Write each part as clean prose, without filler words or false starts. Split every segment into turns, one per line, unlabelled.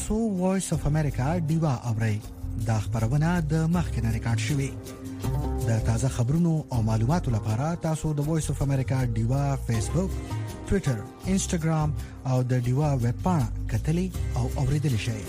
تاسو وایس اف امریکا ډیوا اورئ. دا خبرونه د مخکنه ریکارډ شوې. د تازه خبرونو او معلوماتو لپاره تاسو د وایس اف امریکا ډیوا فیسبوک، ټوئیټر، انسټاګرام او د ډیوا ویب پاڼه کتلی او اوریدلی شئ.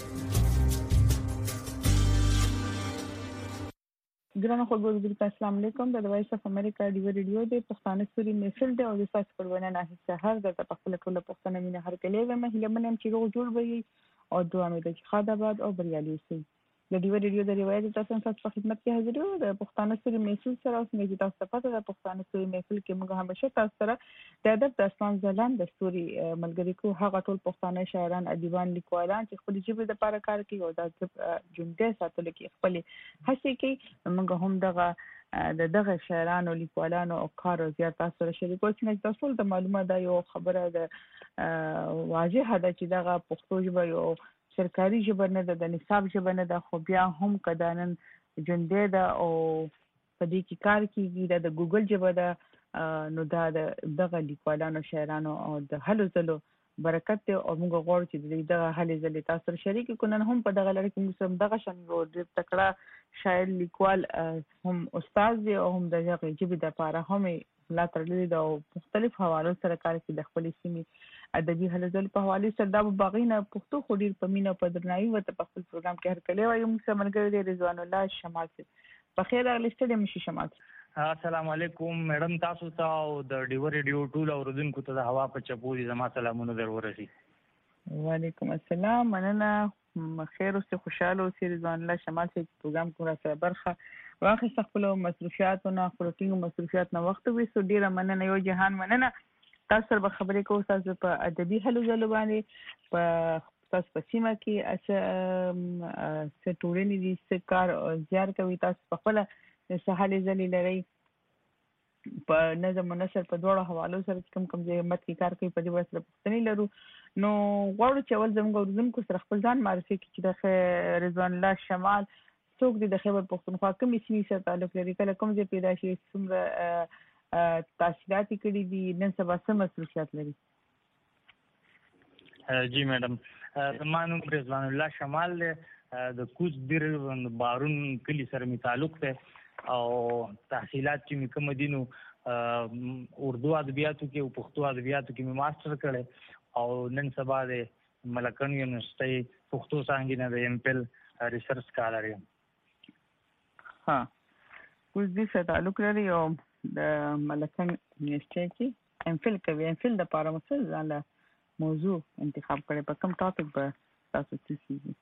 ګرانه خبرګون السلام علیکم. د وایس اف امریکا ډیوا ریډیو د پښتانه سوري میسل د او د ساس پرونه نه سحر د خپل ټول پښتنه مینه هر کله مهله منم چې روغ جوړ وي او دوه مې د خداباد او بریالي سي. د ډیوا ریډیو د روایت تاسو په خدمت کې حاضر یو. د پښتانه سوري میسل سره اوس مې تاسو ته پته د پښتانه سوري میسل کې موږ همیشه تاسو سره د ادب داستان ځلان د سوري ملګری کو هغه ټول پښتانه شاعران، ادیبان، لیکوالان چې خپل ژبه د لپاره کار کوي او د ژوندۍ ساتلو کې خپل هڅې کوي. موږ هم دغه شاعرانو، لیکوالانو او کار زیات تاسو سره شریکو چې تاسو ته معلومه ده. یو خبره ده واضحه ده چې دغه پښتو ژبه یو سرکاري ژبه نه ده، د نصاب ژبه نه ده، خو بیا هم کدانن ژوندۍ ده او په دې کې کار کیږي. د ګوګل ژبه ده. نو دا دغه لیکوالانو، شاعرانو او د هلو ځلو برکت دی او موږ غواړو چې دغه هلې ځلې تاسو سره شریک کړو. نن هم په دغه لړ کې موږ سم دغه شان یو ډېر تکړه شاعر، لیکوال هم استاد دی او هم د ژبې د لپاره هم لا ترلې د مختلف حوالو سره کار کوي. د خپل سیمې ادبي هلې ځلې په حواله سره دا باغینه پښتو خو ډېر په مینه په درناوي وته په خپل پروګرام کې هر کله وایي. موږ سره ملګری دی رضوان الله شمال سي. په خیر راغلی ستړي مشي شمال.
السلام علیکم میډم، تاسو ته او د ډیوا ریډیو ټول اوریدونکو ته د هوا په چپو دي زما سلامونه درورسي.
وعلیکم السلام. مننه. خیر اوسې، خوشاله اوسې. رضوان الله شمال سي پروګرام کو را سره برخه واخیست. خپل مصروفیاتونه، خپلوټینګ مصروفیات نه وخت وي سو ډیره مننه. یو جهان مننه. تاسو سره خبرې کوو تاسو په ادبي هلو ځلو باندې په تاسو په سیمه کې څه ټولنې دي، څه کار زیار کوي، تاسو په خپل سهالې ځلې لري په نظم و نثر په دوړو حوالو سره کوم ځای مت کې کار کوي. په دې وسره پښتني لرو. نو غواړو چې اول زموږ اوریدونکو سره خپل ځان معرفي کړي چې د رضوان الله شمال څوک دی، د خیبر پښتونخوا کومې سیمې سره تعلق لري، کله کوم ځای پیدا شوی، څومره تحصیلات کړي دي، نن سبا څه مصروفیات لري.
جی میډم، زما نوم رضوان الله شمال دی. د کوچ بیر بارون کلی سره می تعلق دی او تحصیلات چې می کوم دي نو اردو ادبیاتو کې او پښتو ادبیاتو کې می ماستر کړی او نن سبا د ملکن یونیورسيټي پښتو څانګې نه د ایم فل ریسرچ سکالر یم.
ها، کوچ دې سره تعلق لري او د ملکن یونیورسيټي کې ایم فل کوي. ایم فل د لپاره مثلا موضوع انتخاب کړي، په کوم ټاپک به تاسو تیسیږي؟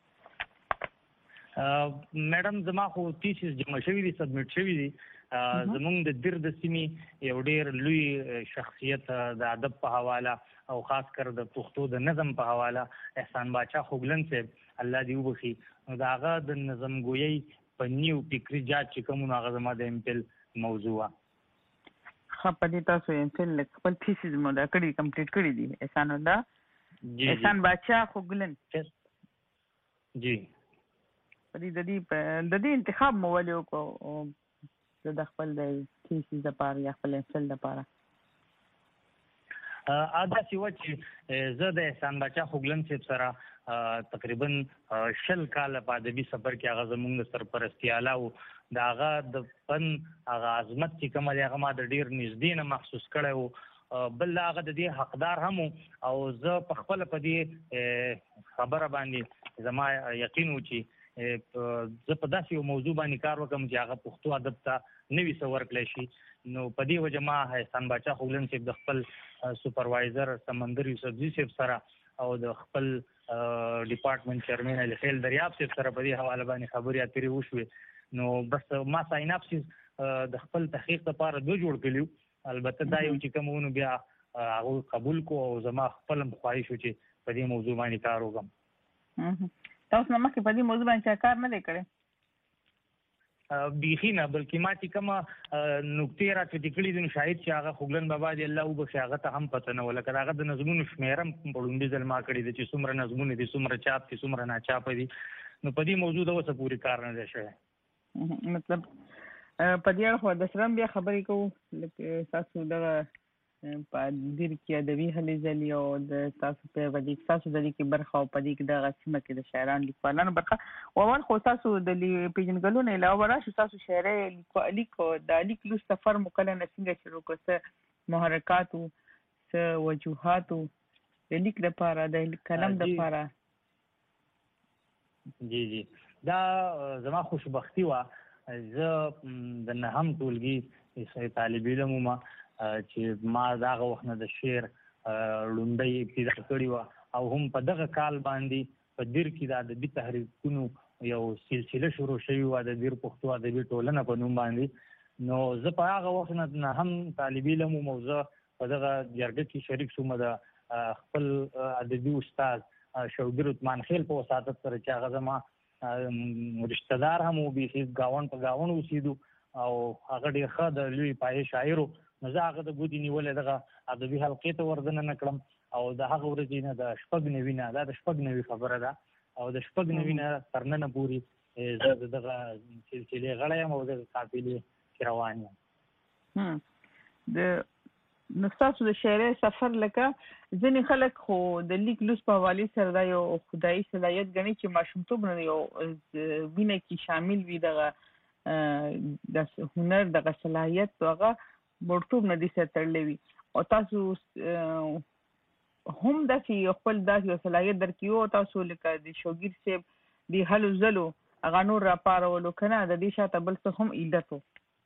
میډم زما خو تیسیس جمع شوی دي، سبمیټ شوی دي. زمونږ د دیر د سیمې یو ډیر لوی شخصیت د ادب په حواله او خاص کر د پښتو د نظم په حواله احسان باچا خوګلن صاحب الله دې وبخي، نو د هغه د نظم ګویۍ په نیو فکري جات چې کوم هغه زما د ایم فل موضوع وه.
په دې تاسو ایم فل خپل تیسیس مو دا کړي کمپلیټ کړي دي؟ احسان باچا خوګلن
جی.
په دې د دې انتخاب مو ولې وکړو د خپل د تیسیس لپاره یا خپل ایم فل لپاره؟
داسې وه چې زه د احسان باچا خوګلن صاحب سره تقریبا 20 کاله په ادبي سفر کې هغه زموږ د سرپرستیاله و. د هغه د فن هغه عظمت چې کومه دی هغه ما د ډېر نږدې نه محسوس کړی و. بل هغه د دې حقدار هم او زه په خپله په دې خبره باندې زما یقین و چې زه په داسې یو موضوع باندې کار وکړم چې هغه پښتو ادب ته نوي څه ورکړی شي. نو په دې وجه ما احسان باچا خوګلن صاحب د خپل سپروایزر سمندر یوسفزي صاحب سره او د خپل ډپارټمنټ چیرمن علي خیل دریاب صاحب سره په دې حواله باندې خبرې اترې وشوې. نو بس ما سایناپسیس د خپل تحقیق لپاره دوه جوړ کړي. البته دا یو چې کومونو بیا هغه قبول کو او زما خپل خواهش و چې په دې موضوع باندې کار وکړم.
تاسو نه مخکې په دې موضوع باندې کار نه دی کړی؟
بیخي نه، بلکې ما چې کومه نکتې راټوټې کړي دي نو شاید چې هغه خوګلن بابا دې الله وبخښي هغه ته هم پته نه وه. لکه د هغه د نظمونو شمېره هم په لومړي ځل ما کړې ده چې څومره نظمونه دي، څومره چاپ دي، څومره ناچاپه دي. نو په دې موضوع د اوسه پورې کار نه دی شوی.
مطلب په دې اړه خو د سره بیا خبرې کوو. لکه تاسو دغه په دیر کې ادبي هلې ځلې او د تاسو په باندې تاسو د دې کې برخه او په دې کې د سیمه کې د شاعرانو لیکوالانو برخه او اول خو تاسو د پیژنګلو نه علاوه راشي تاسو شاعري لیکو د لیک لوست سفر مکلن څنګه شروع کړه محرکات او وجوهات د لیک لپاره د کلم لپاره
جی دا زما خوشبختی وا زه د نهم ټولګي طالب علم ما چې ما داغه وخت نه د شعر لومړی ابتدا کړی و او هم په دغه کال باندې په دیر کې د ادبي تحریکونو یو سلسله شروع شوی و د دیر پښتو ادبي ټولنه په نوم باندې نو زه په هغه وخت نه هم طالب علم موضوع په دغه جرګه کې شریک شوم د خپل ادبي استاد شوګر عثمان خیل په وساتت سره چې هغه زما رشتہ دار هم و به گاون په گاون اوسېدو او هغه ډېر ښه د لوی پای شاعر نو زه هغه د ګودي نیولې دغه ادبي حلقې ته وردنه نکړم او د هغه ورځې نه د شپږ نوي نه دا د شپږ نوي خبره ده او د شپږ نوي نه تر ننه پورې زه دغه سلسلې غړی یم او د قافلې کې روان یم
د نو تاسو د شاعرۍ سفر لکه ځینې خلک خو د لیک لوست په حوالې سره دا یو خدایي صلاحیت ګڼي چې ماشومتوب نه یو وینه کې شامل وي دغه د هنر دغه صلاحیت هغه مرتوب نه دي سره تړلی وي او تاسو هم داسې خپل داسې یو صلاحیت درکړي او تاسو لکه د شوګیر صاحب د هلو ځلو هغه نور راپارولو که نه د دې شاته بل څه هم علت و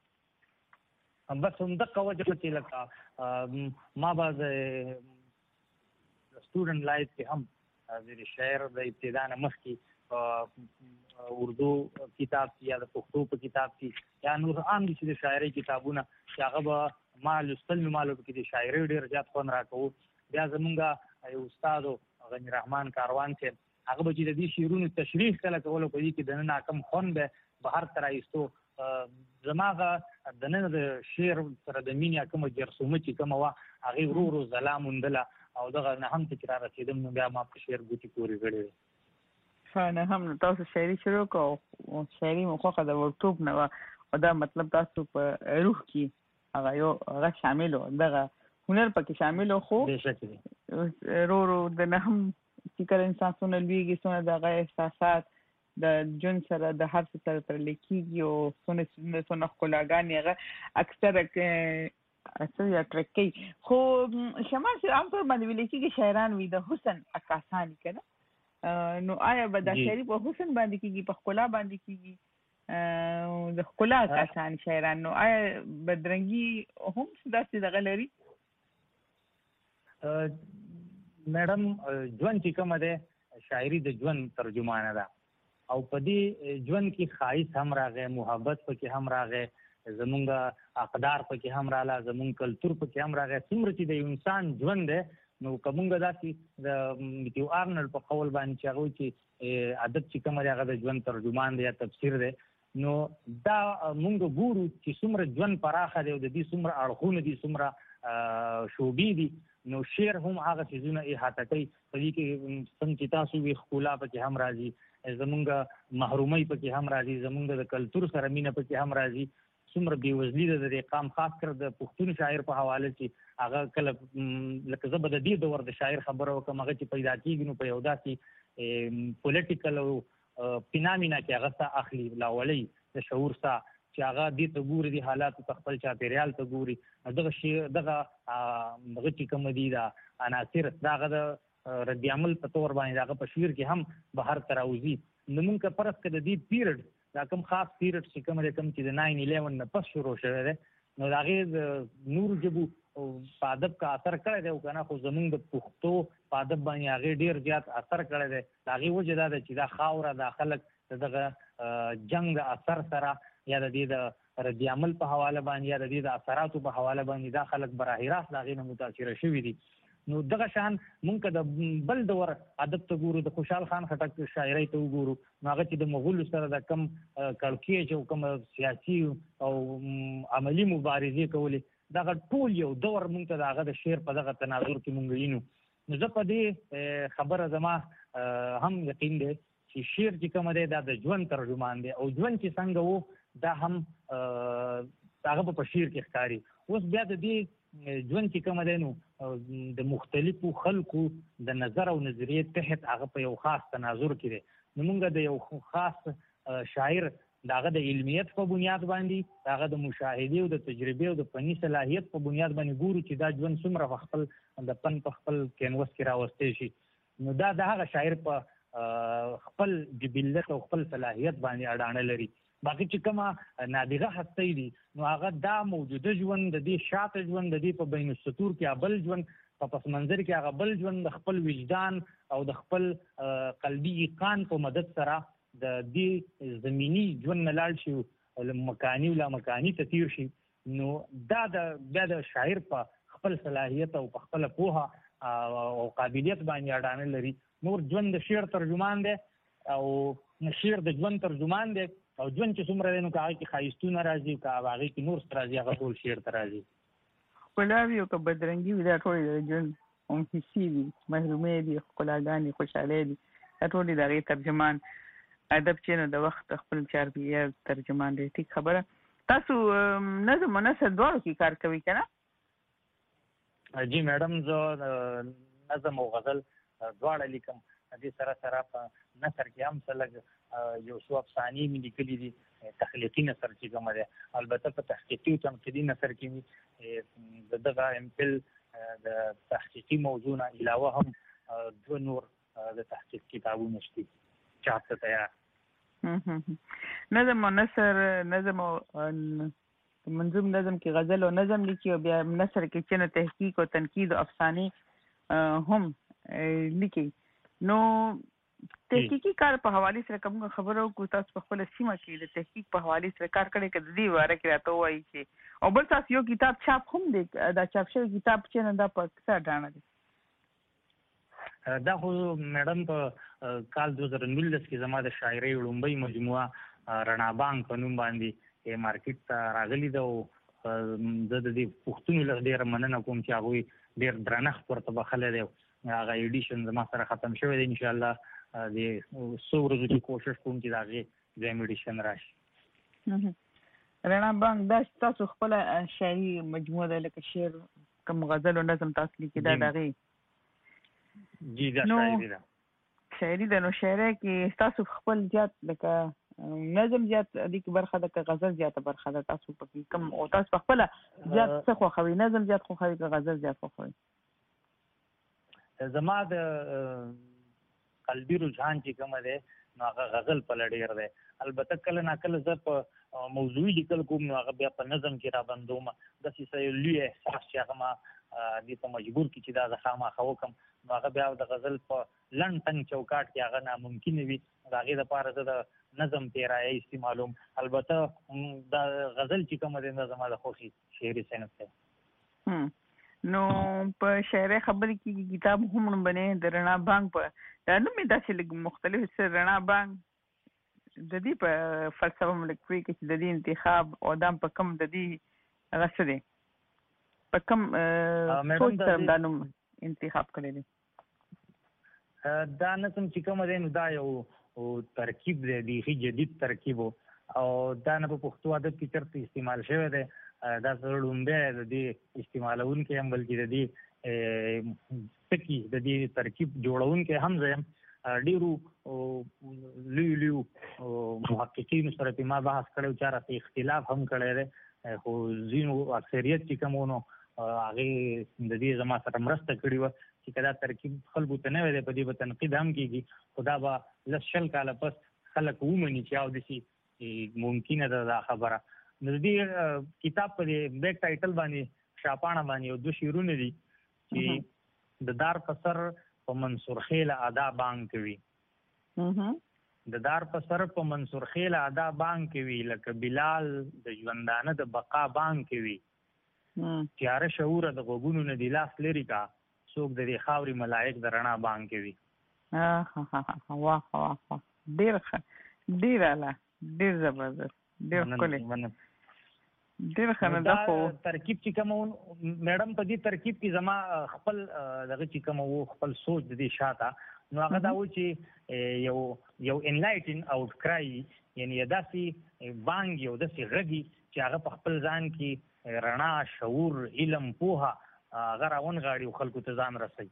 بس همدغه وجه چې لکه ما به د سټوډنټ لایف کې هم د شاعر د ابتدا نه مخکې اردو کتاب یا د پښتو په کتاب کې یا نور عام دي چې د شاعرۍ کتابونه چې هغه به ما لوستل مې معلوم کې د شاعرۍ ډېر زیات خوند راکوو بیا زمونږ یو استاد غني رحمان کاروان صاحب هغه به چې د دې شعرونو تشریح کله کولو په دې کې دننه کم خوند به بهر ته رایستو زماغه دننه د شعر سره د مینې کومه جرثومه چې کومه وه هغې ورو ورو ځلا موندله او دغه نه هم ته چې را رسېدم نو بیا ما په شعر ګوتې پورې کړې وې
نه هم تاسو شاعري شروع کړو او شاعري مو خوښه د وړتوب نه وه او دا مطلب تاسو په روح کې هغه شامل و دغه هنر پکې شامل و خو ورو ورو د نه هم چې کله انسان څونه لویږي څونه دغه احساسات د ژوند سره د هر څه سره تړلی کېږي او څونه ښکلاګانې هغه اکثره یا ټریک کوي خو شمال چې عام طور باندې ویل کېږي شاعران وي د حسن عکاسان که نه نو آیا به دا شاعري په حسن باندې کېږي په ښکلا باندې کېږي د ښکلا عکاسان شاعران نو آیا بدرنګي هم داسې دغه لري
میډم ژوند چې کومه دی شاعري د ژوند ترجمانه ده او په دې ژوند کې ښایست هم راغی محبت پکې هم راغی زمونږ اقدار پکې هم راغله زمونږ کلتور پکې هم راغی څومره چې د انسان ژوند دی نو که مونږ داسې د میتیو آرنلډ په قول باندې چې هغه وایي چې ادب چې کومه دی هغه د ژوند ترجمان دی یا تفسیر دی نو دا مونږ ګورو چې څومره ژوند پراخه دی او د دې څومره اړخونه دي څومره شعبې دي نو شعر هم هغه څیزونه احاطه کوي په دې کې څنګه چې تاسو وي ښکلا پکې هم راځي زمونږ محرومۍ پکې هم راځي زمونږ د کلتور سره مینه پکې هم راځي څومره بېوزلي ده د قام خاص کر د پښتون شاعر په حواله چې هغه کله لکه زه به د دې دور د شاعر خبره وکړم هغه چې پیدا کېږي نو په یو داسې پولیټیکل او فینامینا کې هغه ساه اخلي لاولۍ د شعور ساه چې هغه دې ته ګوري د حالاتو ته خپل چاپېریال ته ګوري دغه چې کوم دي دا عناصر دغه د رد عمل په تور باندې هغه په شعر کې هم بهر ته راوځي نو موږ که فرض کړه د دې پیریډ دا کوم خاص پیریډ چې کوم چې د 9/11 نه پس شروع شوی دی نو د هغې د نور ژبو په ادب کا اثر کړی دی او که نه خو زمونږ د پښتو په ادب باندې هغې ډېر زیات اثر کړی دی د هغې وجه دا ده چې دا خاوره دا خلک د دغه جنګ د اثر سره یا د دې د رد عمل په حواله باندې یا د دې د اثراتو په حواله باندې دا خلک براہ راست د هغې نه متاثره شوي دي نو دغه شان مونږ که د بل دور ادب ته ګورو د خوشحال خان خټک شاعرۍ ته وګورو نو هغه چې د مغولو سره د کم کړکېچ او کوم سیاسي او عملي مبارزې کولې دغه ټول یو دور مونږ ته د هغه د شعر په دغه تناظر کې مونږ وینو نو زه په دې خبره زما هم یقین دی چې شعر چې کومه دی دا د ژوند ترجمان دی او ژوند چې څنګه و دا هم هغه په شعر کې ښکاري. اوس بیا د دې ژوند چې کوم دی نو د مختلفو خلکو د نظر او نظریې تحت هغه په یو خاص تناظر کې دی. نو موږ د یو خاص شاعر داغه د علمیت په بنیاد باندې داغه د مشاهده او د تجربه او د فني صلاحیت په بنیاد باندې ګورو چې دا ژوند څومره په خپل د فن په خپل کینوس کې راوستي شي. نو دا د هغه شاعر په خپل جبلت او خپل صلاحیت باندې اډانه لري. باقي چې کومه نابغه هستی دي نو هغه دا موجوده ژوند د دې شاته ژوند د دې په بین السطور کې بل ژوند په پس منظر کې هغه بل ژوند د خپل وجدان او د خپل قلبي ایقان په مدد سره د دې زمینی ژوند نه لاړ شي مکانی ولا مکانی ته تیر شي. نو دا د شاعر په خپل صلاحیت او په خپل پوهه او قابلیت باندې اډانه لري. نور ژوند د شعر ترجمان دی او شعر د ژوند ترجمان دی او ژوند چې څومره دی نو هغه کې ښایستونه راځي او هغه کې نور څه راځي هغه ټول شعر ته راځي.
ښکلاوي او که بدرنګي وي دا ټول د ژوند هم حسي دي، محرومۍ دي، ښکلاګانې، خوشحالۍ دي، دا ټول د هغې ترجمان ادب چې نو د وخت خپل چاربیه ترجمان دی. ټیک خبره. تاسو نظم او نثر دواړو کې کار کوئ که نه؟
جی میډم زه نظم او غزل دواړه لیکم. دې سره سره په نثر کې هم څه لږ یو څو افسانې مې لیکلي دي. تخلیقي نثر چې کومه دی البته په تحقیقي او تنقیدي نثر کې مې د دغه امپل د تحقیقي موضوع نه علاوه هم 2 نور د تحقیق کتابونه شته چاته تیار.
نظم او نثر، نظم او منظوم نظم کې غزل او نظم لیکي او بیا نثر کې چې نو تحقیق او تنقید او افسانې هم لیکي. نو تحقیقي کار په حواله سره کوم خبرو کو تاسو په خپل سیمه کې د تحقیق په حواله سره کار کړی که د دې واره کې راته وایي چې او بل تاسو یو کتاب چاپ هم دی، دا چاپ شوی کتاب چې نه دا په څه اډانه دی؟
دا خو میډم په کال 2019 کې زما د شاعرۍ لومړی مجموعه رڼا بانک په نوم باندې مارکیټ ته راغلی ده او زه د دې پوښتنو له ډېره مننه کوم چې هغوی ډېر درنښت ورته بخښلی دی. هغه ایډیشن زما سره ختم شوی دی. انشاءالله د څو ورځو کې کوشش کوم چې د هغې دویم ایډیشن راشي.
رڼا بانک دا تاسو خپله شاعري مجموعه ده لکه شعر کوم غزل او نظم تاسو لیکي دا د هغې؟
جی دا شاعري ده.
شاعري ده. نو شاعرۍ کې تاسو خپل زیات لکه نظم زیات دې کې برخه ده که غزل زیاته برخه ده؟ تاسو پکې کوم او تاسو په خپله زیات څه خوښوئ؟ نظم زیات خوښوئ که غزل زیات خوښوئ؟
زما د قلبي رجحان چې کومه دی نو هغه غزل په ډېر دی. البته کله ناکله زه په موضوعي لیکل کوم نو هغه بیا په نظم کې رابندوم. داسې څه لوی احساس چې هغه ما دې ته مجبور کړي چې دا زه خامخا وکړم نو هغه بیا د غزل په لنډ تنګ چوکاټ کې هغه ناممکنه وي. د هغې دپاره زه د نظم تیرایه استعمالوم. البته دا غزل چې کومه دی دا زما د خوښي شعري صنف دی.
نو په شاعرۍ خبرې کې کتاب هم بنې د رڼا بانک په دا نوم یې داسې لږ مختلف څه رڼا بانک د دې په فلسفه هم لږ پوهېږي چې د دې انتخاب او دا په کوم د دې هغه څه دی په کوم سوچ سره دا نوم انتخاب کړی دی؟
دا نظم چې کومه دی نو دا یو ترکیب دی، بیخي جدید ترکیب او دا نه په پښتو ادب کې چېرته استعمال شوی دی. دا سره لومبی د دې استعمالونکی هم بلکې د دې ټکي د دې ترکیب جوړونکی هم زه یم. ډېرو لویو محققینو سره پې ما بحث کړی چا راته اختلاف هم کړی دی خو ځینو اکثریت چې کوم نو هغې د دې زما سره مرسته کړې وه چې که دا ترکیب خلکو ته نوی دی په دې به تنقید هم کېږي خو دا به 10-20 کاله پس خلک ومني چې او داسې ممکنه ده دا خبره. نو د دې کتاب په دې بیک ټایټل باندې شاپاڼه باندې یو 2 شعرونه دي چې د دار په سر په منصور خیل ادا بانک کوي. د دار په سر په منصور خیل ادا بانک کوي لکه بلال د ژوندانه د بقا بانک کوي. تیاره شعوره د غوږونو نه د لاس لرې کا څوک د دې خاورې ملایک د رڼا بانک کوي.
واه واه ډېر ښه، ډېر اعلی، ډېر زبردست، ډېر ښکلی، ډېر ښه. نو دا خو
ترکیب چې کوم میډم په دې ترکیب کې زما خپل دغه چې کوم و خپل سوچ د دې شاته نو هغه دا و چې یو انلایټن آوټ کرای یعنی داسې بانګ یو داسې غږي چې هغه په خپل ځان کې رڼا، شعور، علم، پوهه هغه راونغاړي او خلکو ته ځان رسوي.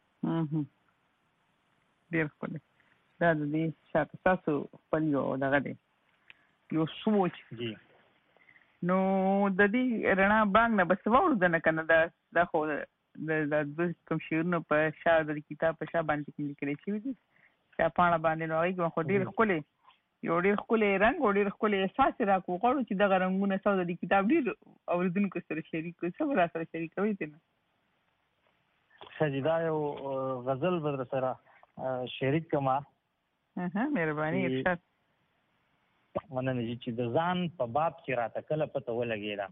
ډېر ښکلی. دا د دې شاته تاسو خپل یو دغه دی، یو سوچ. نو د دې رڼا بانګ نه بس واورو ده نه که نه، دا خو د کوم شعرونه په شا د کتاب په شا باندې لیکلی شوي دي، شا پاڼه باندې. نو هغې کې خو ډېر ښکلی یو ډېر ښکلی رنګ او ډېر ښکلی احساس یې راکړو. غواړو چې دغه رنګونه ستاسو د دې کتاب ډېر اورېدونکو سره شریک کړو. څه به را سره شریکوئ ترې نه؟
ښه جي، دا یو غزل به در سره شریک کړم.
مهرباني ارشاد.
مننه جي. چې د ځان په باب چې راته کله پته ولګېده،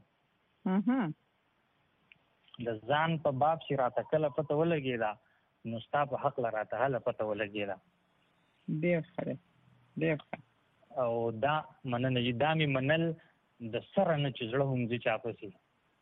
د ځان په باب چې راته کله پته ولګېده، نو ستا په حق له راته هله پته ولګېده.
ډېر ښه دی، ډېر ښه.
او دا مننه جي، دا مې منل د سره نه چې زړه هم زه چا پسې،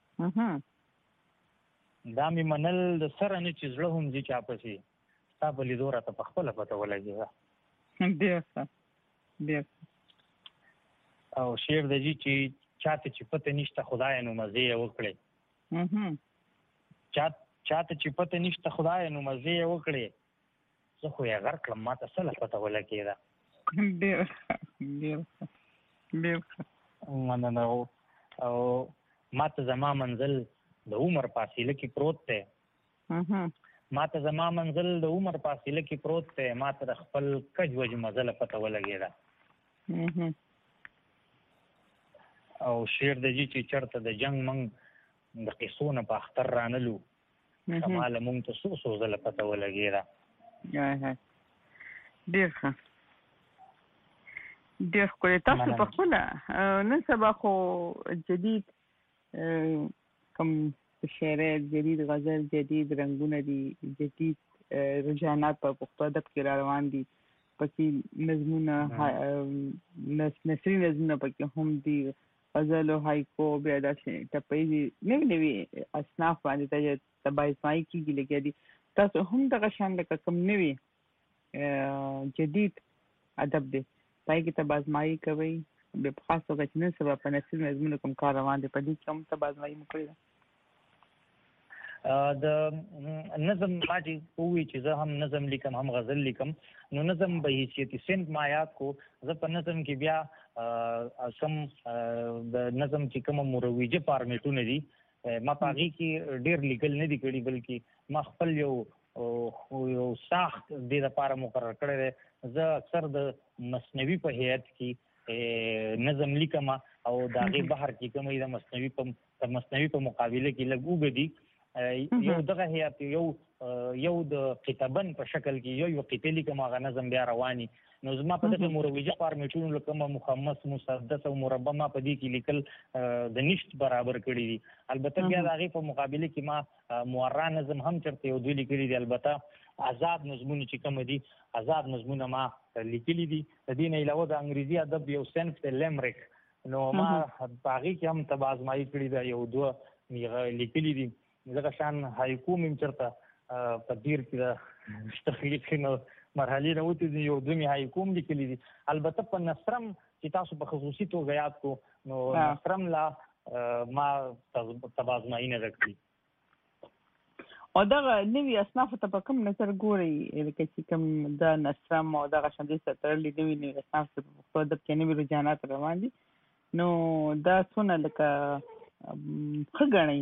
دا مې منل د سره نه چې زړه هم زه چا پسې، ستا په لیدو راته په خپله پته ولګېده.
ډېر ښه، ډېر ښه.
او شعر د جي چې چاته چې پته نشته خدای نو مزې یې وکړې، چاته چې پته نشته خدای نو مزې یې وکړې، زه خو یې غر کړم ما ته څه له پته ولګېده.
ډېر ښه، ډېر ښه، ډېر ښه.
مننه. او ما ته زما منزل د عمر فاصله کې پروت دی، ما ته زما منزل د عمر فاصله کې پروت دی، ما ته د خپل کج وج مزله پته ولګېده. او شعر د جي چې چرته د جنگ منګ د قصو نه په اختر رانلو، کماله مونږ ته څو ځله پته ولګېده.
ډېر ښه، ډېر ښکلی. تاسو په خپله نن سبا خو جدید کوم شعر، جدید غزل، جدید رنګونه دي، جدید رجحانات په پښتو ادب کې را روان دي. پکې نظمونه، نثري نظمونه پکې هم دي، غزل او هایکو، بیا داسې ټپیزې نوي نوي اصناف باندې تباهیزمایي کېږي لګیا دي. تاسو هم دغه شان لکه کوم نوي جدید ادب دی پای کې تباهیزمایي کوئ؟ بیا په خاص توګه چې نن سبا په نثري نظمونو کوم کار روان دی، په دې کې هم تباهیزمایي مو کړې ده؟
د نظم ما چې ووایي چې زه هم نظم لیکم هم غزل لیکم، نو نظم به حیثیتي صنف ما یاد کو. زه په نظم کې بیا کوم د نظم چې کومه مروجه فارمیټونه دي ما په هغې کې ډېر لیکل نه دي کړي، بلکې ما خپل یو ساخت دې دپاره مقرر کړی دی. زه اکثر د مثنوي په هیئت کې نظم لیکم او د هغې بهر چې کوم د مثنوي په مقابله کې لږ اوږده دي. یو دغه هیئت یو د کتابن په شکل کې یو قطعه لیکم، هغه نظم بیا رواني. نو زما په دغه مروجه فارمیټونو لکه مخمس، مسدس او مربع ما په دې کې لیکل د نشت برابر کړي دي. البته بیا د هغې په مقابله کې ما معرا نظم هم چېرته یو دوی لیکلي دي. البته آزاد نظمونه چې کوم دي، آزاد نظمونه ما لیکلي دي. د دې نه علاوه د انګریزي ادب یو صنف دی لیمریک، نو ما په هغې کې هم تباهیزمایي کړي ده، یو دوه لیکلي دي. دغه شان هایکو مې چېرته په دیر کې د تخلیق مرحلې نه وتې دي، یو دوه مې هایکو هم لیکلي دي. البته په نثرم چې تاسو په خصوصي توګه یاد کو، نو نثرم لا ما تباهیزمایي نه ده کړې.
او دغه نوي اصنافو ته په کوم نظر ګورئ؟ لکه چې کوم د نثرم او دغه شان دې سره تړلي نوي اصناف په پښتو ادب کې نوي رجحانات روان دي، نو دا څونه لکه ښه ګڼئ؟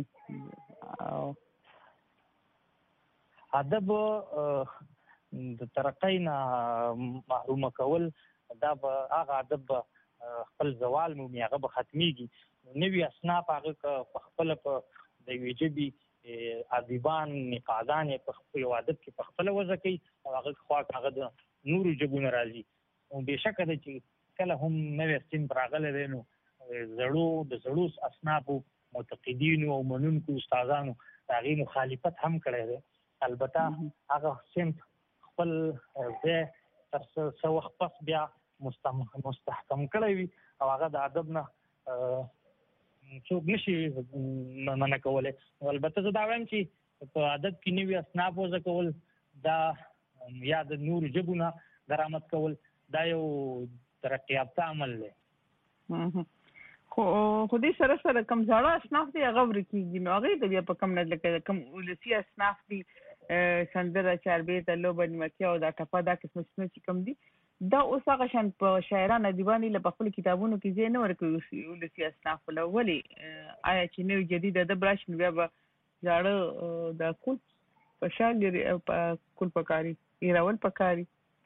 ادب د ترقۍ نه محرومه کول، دا به هغه ادب به خپل زوال مومي، هغه به ختمیږي. نوي اصناف هغه په خپله په د یوې ژبې ادیبان، نقادان یې په یو ادب کې په خپله وضع کوي او هغه خوا هغه د نورو ژبو نه راځي. بېشکه ده چې کله هم نوی صنف راغلی دی، نو د زړو اصنافو معتقدینو او منونکو استادانو د هغې مخالفت هم کړی دی. البته هغه صنف خپل ځای تر څه وخت پس بیا مستحکم کړی وي او هغه د ادب نه څوک نشي منع کولی. البته زه دا وایم چې په ادب کې نوي اصناف وضع کول، دا یا د نورو ژبو نه درآمد کول، دا یو ترقي یافته عمل دی.
خو دې سره کم زړه اسناف دی هغه ورکیږي نو هغه د بیا په کم نه لکه کم ولسی اسناف دی سندره چاربې ته لوبن مکه او دا ټپه دا قسم چې کم دي دا اوس هغه شان په شاعرانه دیوانی له خپل کتابونو کې ځای نه ورکوي ولسی اسناف ولولي آیا چې نو جدید د براشن بیا به زړه د کول په شاګری په کول پکاري ایراول پکاري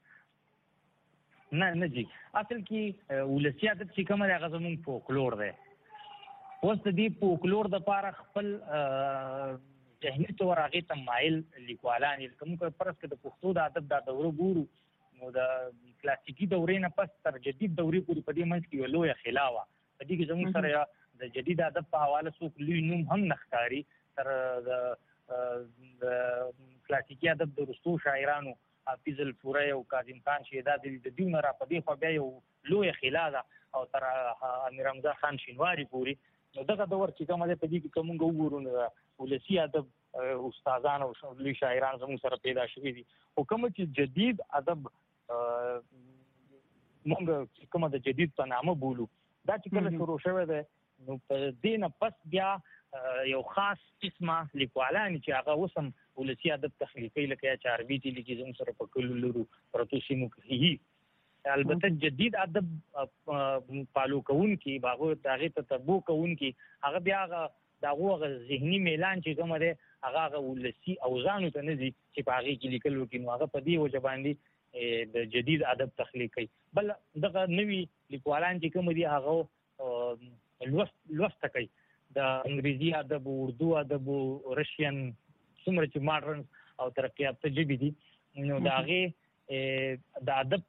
نه جی اصل کې ولسی ادب چې کومه هغه زموږ فولکلور دی اوس د دې فولکلور د پاره خپل ذهني تور هغه ته مایل لیکوالان کوم پرس کې د پښتو د ادب د دوره ګورو نو د کلاسیکي دورې نه پس تر جدید دورې پورې په دې منځ کې یو لوی خلاوه په دې کې زموږ سره د جدید ادب په حواله څوک لوی نوم هم نختاري تر د کلاسیکي ادب د رستو شاعرانو حافظ الفوري او کاظم خان شیدا د دیونه را په دې خو بیا یو لوی خلاده او تر امیر حمزه خان شینواری پوری نو دغه دور چې کومه په دې کې کوم وګورو ولسی ادب استادان او لوی شاعران زموږ سره پیدا شوي دي او کوم چې جدید ادب موږ کومه د جدید په نامه بولو دا چې کله شروع شوه ده نو په دې نه پس بیا یو خاص قسمه لیکوالان چې هغه وسم ولسی ادب تخلیقي لکه چاربي دي چې زموږ سره په کلو لرو پروتو سیمو کې البته جدید ادب پالو کون کې باغو داغه ته تبو کون کې هغه بیا داغه ذهني میلان چې کومه ده هغه ولسی اوزانو ته نه دي چې باغې کې لیکل وکړي نو هغه په دې وجه باندې د جدید ادب تخلیقي بل دغه نوی لیکوالان چې کوم دي هغه لوست کوي د انګریزي ادب اردو ادب رشین څومره چې ماډرن او ترقی یافته ژبې دي نو د هغې د ادب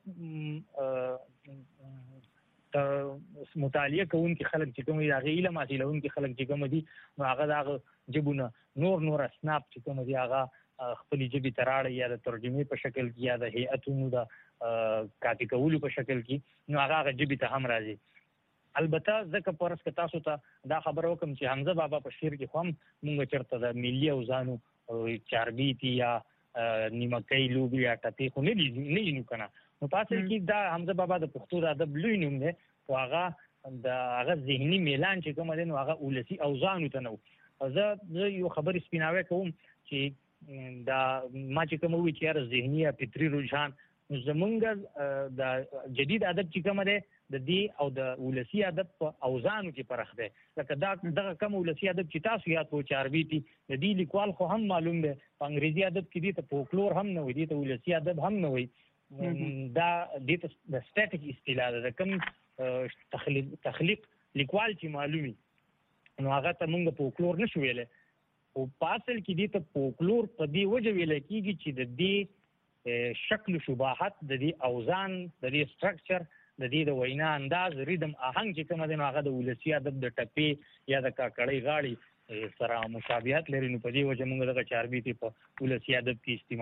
مطالعه کوونکي خلک چې کوم دي هغې علم حاصلونکي خلک چې کوم دي نو هغه د هغه ژبونه نور اسناب چې کوم دي هغه خپلې ژبې ته راړي یا د ترجمې په شکل کې یا د هیئتونو د کاپي کولو په شکل کې نو هغه ژبې ته هم راځي البته ځکه پرس که تاسو ته دا خبر وکم چې حمزه بابا په شعر کې هم مونږ چرته د ملي اوزانو چاربیتی یا نیمکۍ لوبي یا ټپې خو نه نو کنه نو پاسه کې دا حمزه بابا د پښتو د ادب لوی نوم دی او هغه ذهني میلان چې کوم دی نو هغه ولسی اوزانو ته نو زه یو خبر سپیناوي کوم چې دا ما چې کوم وی چې ذهني یا فطري رجحان زمونږ د جدید ادب چې کوم دی د دې او د ولسی ادب په اوزانو کې فرق دی لکه دغه کوم ولسی ادب چې تاسو یاد وو چاربي دي د دې لیکوال خو هم معلوم دی په انګریزي ادب کې دي ته فولکلور هم نه وي دي ته ولسی ادب هم نه وي دا د سټیټیک اصطلاح ده کوم تخلیق لیکوال چې معلومي نو هغه ته موږ فولکلور نشو ویلای او په اصل کې دي ته فولکلور په دې وجه ویل کېږي چې د دې شکل شباهت د دې اوزان د دې سټرکچر د دې د وینا انداز ریدم آهنګ چې کوم دی نو هغه د ولسی ادب د ټپې یا د کاکړۍ غاړي سره مشابهت لري نو په دې وجه موږ دغه چاربیتي په ولسی ادب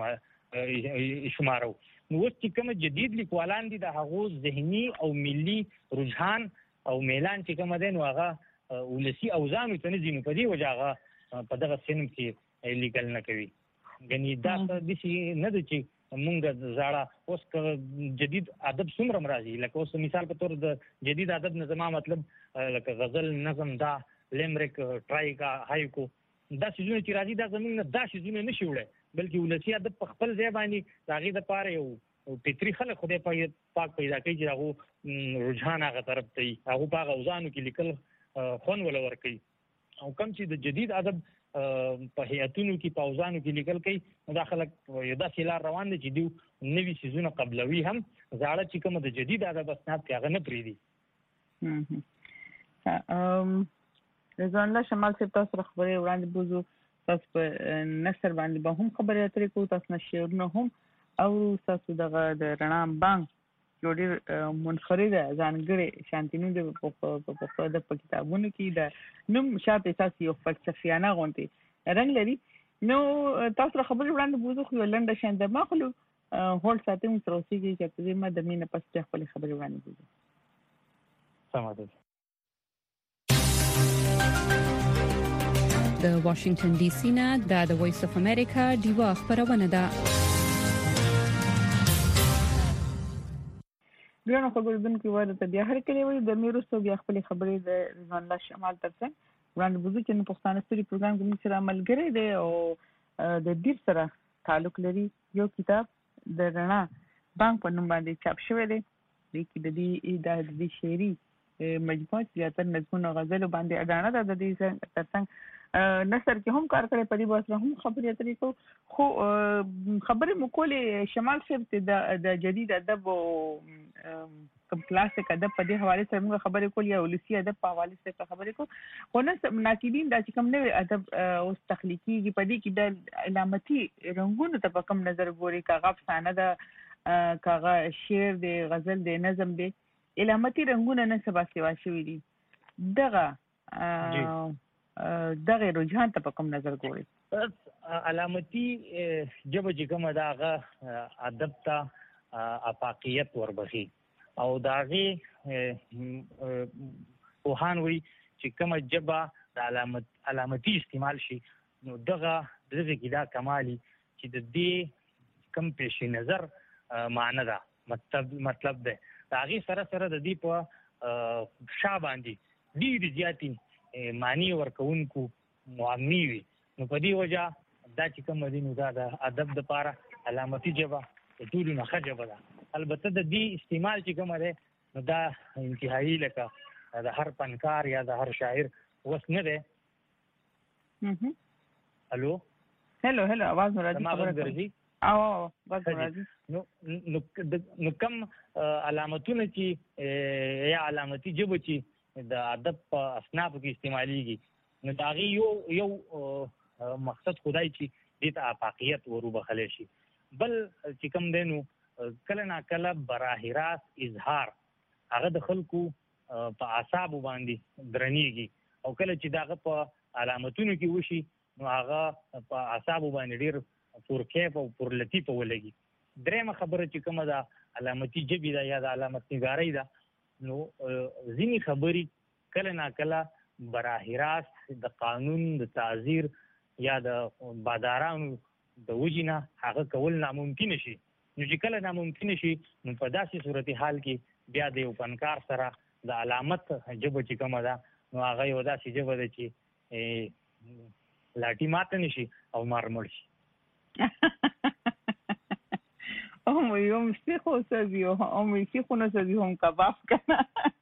کې شمارو نو اوس چې کوم جدید لیکوالان دي د هغو ذهني او ملي رجحان او میلان چې کوم دی نو هغه ولسی اوزانو ته نه ځي نو په دې وجه هغه په دغه سینم کې لیکل نه کوي ګنې دا داسې نه ده چې مونږ زاړه اوس جدید ادب څومره راځي لکه اوس مثال په تور د جدید ادب نه زما مطلب لکه غزل نظم دا لیمریک ټرایکا هایکو دا شیزونه چې راځي دا زمونږ دا شیزونه نشي وړی بلکې ولسی ادب په خپل ځای باندې د هغې دپاره یو فطري خلک خدای پاک پیدا کوي چې هغو رجحان هغه طرف ته وي هغو په هغه اوزانو کې لیکل خوند وله ورکوي او کوم چې د جدید ادب په هیئتونو کې په اوزانو کې لیکل کوي نو دا خلک یو داسې لار روان دي چې دوی نوي څیزونه قبلوي هم زاړه چې کومه د جدید ادب اسناد کې هغه نه پرېږدي
رضوان الله شمال صاحب تاسو سره خبرې وړاندې بوزو تاسو په نثر باندې به هم خبرې اترې کوو تاسو نه شعرونه هم او تاسو دغه د رڼا بانک یو ډېر منفرده ځانګړې شانتي نوم د په کتابونو کې د نوم شاته اساسي یو فلسفیانه غونډې رنګ لري نو تاسو سره خبرې وړاندې بوزو خو یو لنډه شان د ما خو هول ساتم تر اوسه کې چې ما د مینه پس خپل خبرې وړاندې بوزو
سمه ده
د واشنگټن ډي سي نه د وایس اف امریکا دیوا خبرونه ده
ګرانو خبرېدونکو ورته بیا هر کله وي د میروسو بیا خپل خبرې د رضوان الله شمال ترڅنګ وړاندې بوزو چې پښتانه ستوري پروګرام کې سره ملګری دی او د دې سره تعلق لري یو کتاب د رڼا بانک په نوم باندې چاپ شوی دی د دې شعري مجموعه زیاتره نظمونه غزل باندې اډانه ده د دې ترڅنګ نثر کې هم کار کړی په دې باسره هم خبرې اترې کو خو خبرې مو کولې شمال صاحب د جدید ادب او کوم کلاسیک ادب په دې حواله سره موږ خبرې کولې او لسی ادب په حواله سره خبرې کو خو نه ناقدین دا چې کوم نوې ادب او تخلیقي په دې کې د علامتي رنگونو ته په کوم نظر ګوري کاغه افسانه ده کاغه شعر دی غزل دی نظم دی علامتي رنگونه نه سبا سیوا شوی دي دغه رجحان ته په کوم نظر ګوري
علامتي جبه چې کومه داغه ادب ته افاقیت وربخي او داغه پوهان وي چې کومه جبه د علامتي استعمال شي نو دغه کې دا کمالي چې د دې کم پیش نظر معنی ده مطلب ده هغه سره د دې په شا باندې ډېر زیاتی معنی ورکوونکو معاملې وي نو په دې وجه دا چې کوم دي نو دا د ادب د پاره علامتي جبه ټول نه خجبه ده البته د دې استعمال چې کوم ده نو دا انتهایی لکه د هر فنکار یا د هر شاعر وس نه ده الو
هلو आवाज راځي
نو کم علامتونه چې یا علامتي جبه چې د ادب په اصناف کې استعماليږي نو دا یو مقصد خدای چې دې ته افاقیت وروبخلی شي بل چې کوم دی نو کله نا کله براه راست اظهار هغه د خلکو په اعصابو باندې درنیږي او کله چې داغه په علامتونو کې وشي نو هغه په اعصابو باندې ډیر پرکیف او پرلطیف ولګي درېمه خبره چې کومه ده علامتي جبې ده یا د علامت نګارۍ ده نو ځینې خبرې کله نا کله براه راست د قانون د تعزیر یا د بادارانو د وجې نه هغه کول ناممکن شي نو چې کله ناممکن شي نو په داسې صورتحال کې بیا د یو فنکار سره د علامت جبه چې کومه ده نو هغه یو داسې جبه ده چې لاټي ماته نشي او مار مړ شي
هم سیخو سازی هم سیخو نسازی هم کباب کنه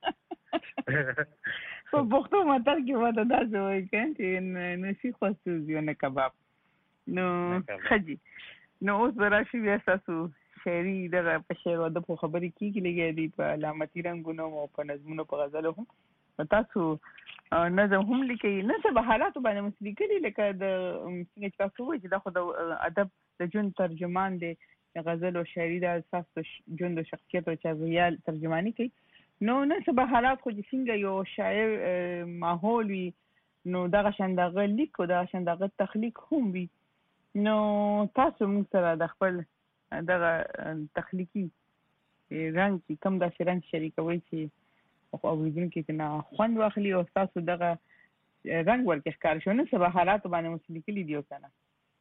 په پښتو متل کې وته داسې وایي چې نه سیخو سازی نه کباب نو خجی نو اوس براشي بیا تاسو شعري دغه په شعر او د خبرې کیږي لګي دی په علامتي رنگونو او په نظمونو په غزلو هم تاسو نظم هم لیکي نه څه به حالات باندې مسلیکلي لکه د څنګه چې تاسو وایي چې دا خو د ادب د جون ترجمان دی غزل او شاعري د اساس ژوند او شخصیت او چاپیریال ترجمانی کوي نو نه سبا حالات خو چې څنګه یو شاعر ماحول وي نو دغه شاندغه لیک او دغه شاندغه تخلیق هم وي نو تاسو موږ سره د خپل دغه تخلیقي رنګ کې کم د رنګ شریکوي چې او اوریدونکو کې نه خوند واخلي او تاسو دغه رنګ ورکه ښکار شو نه سبا حالات باندې مسلیکلي دی کنه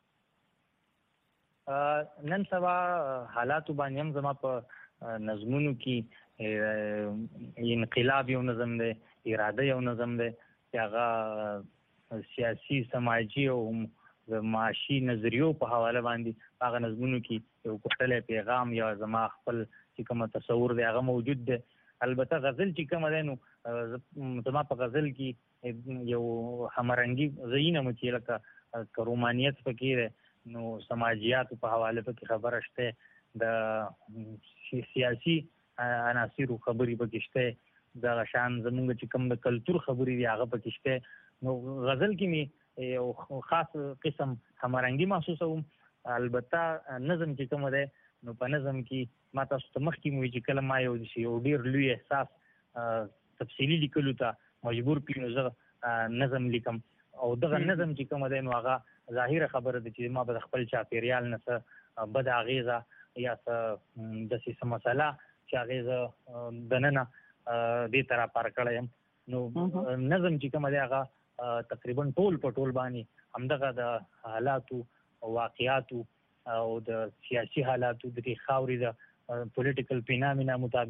نن سبا حالاتو باندې هم زما په نظمونو کې انقلاب یو نظم دی اراده یو نظم دی چې هغه سیاسي سماجي او د معاشي نظریو په حواله باندې هغه نظمونو کې یو کوټلی پیغام یا زما خپل چې کوم تصور دی هغه موجود دی البته غزل چې کوم دی نو زما په غزل کې یو همرنګي ځایونه مو چې لکه رومانیت پکې دی نو سماجیات په حواله پکې خبره شته د سیاسي عناصرو خبرې پکې شته د شان زمونږ چې کوم د کلچر خبرې دی هغه پکې شته نو غزل کې می یو خاص قسم همرنګي محسوسوم البته نظم چې کوم دی نو په نظم کې ما تاسو ته مخکې مو چې کله ما یو ډیر لوی احساس تفصیلی لیکلو ته مجبور کړم زه نظم لیکم او دغه نظم چې کوم دی نو هغه ظاهره خبره ده چې ما به خپل چاپیریال نه څه بد اغیزه یا څه د څه مسله چې اغیزه دننه دې طرح پر کړم نو نظم چې کوم دی هغه تقریبا ټول باندې همدغه د حالاتو او واقعاتو او د سیاسي حالاتو د خاورې د پولیټیکل فینامنا مطابق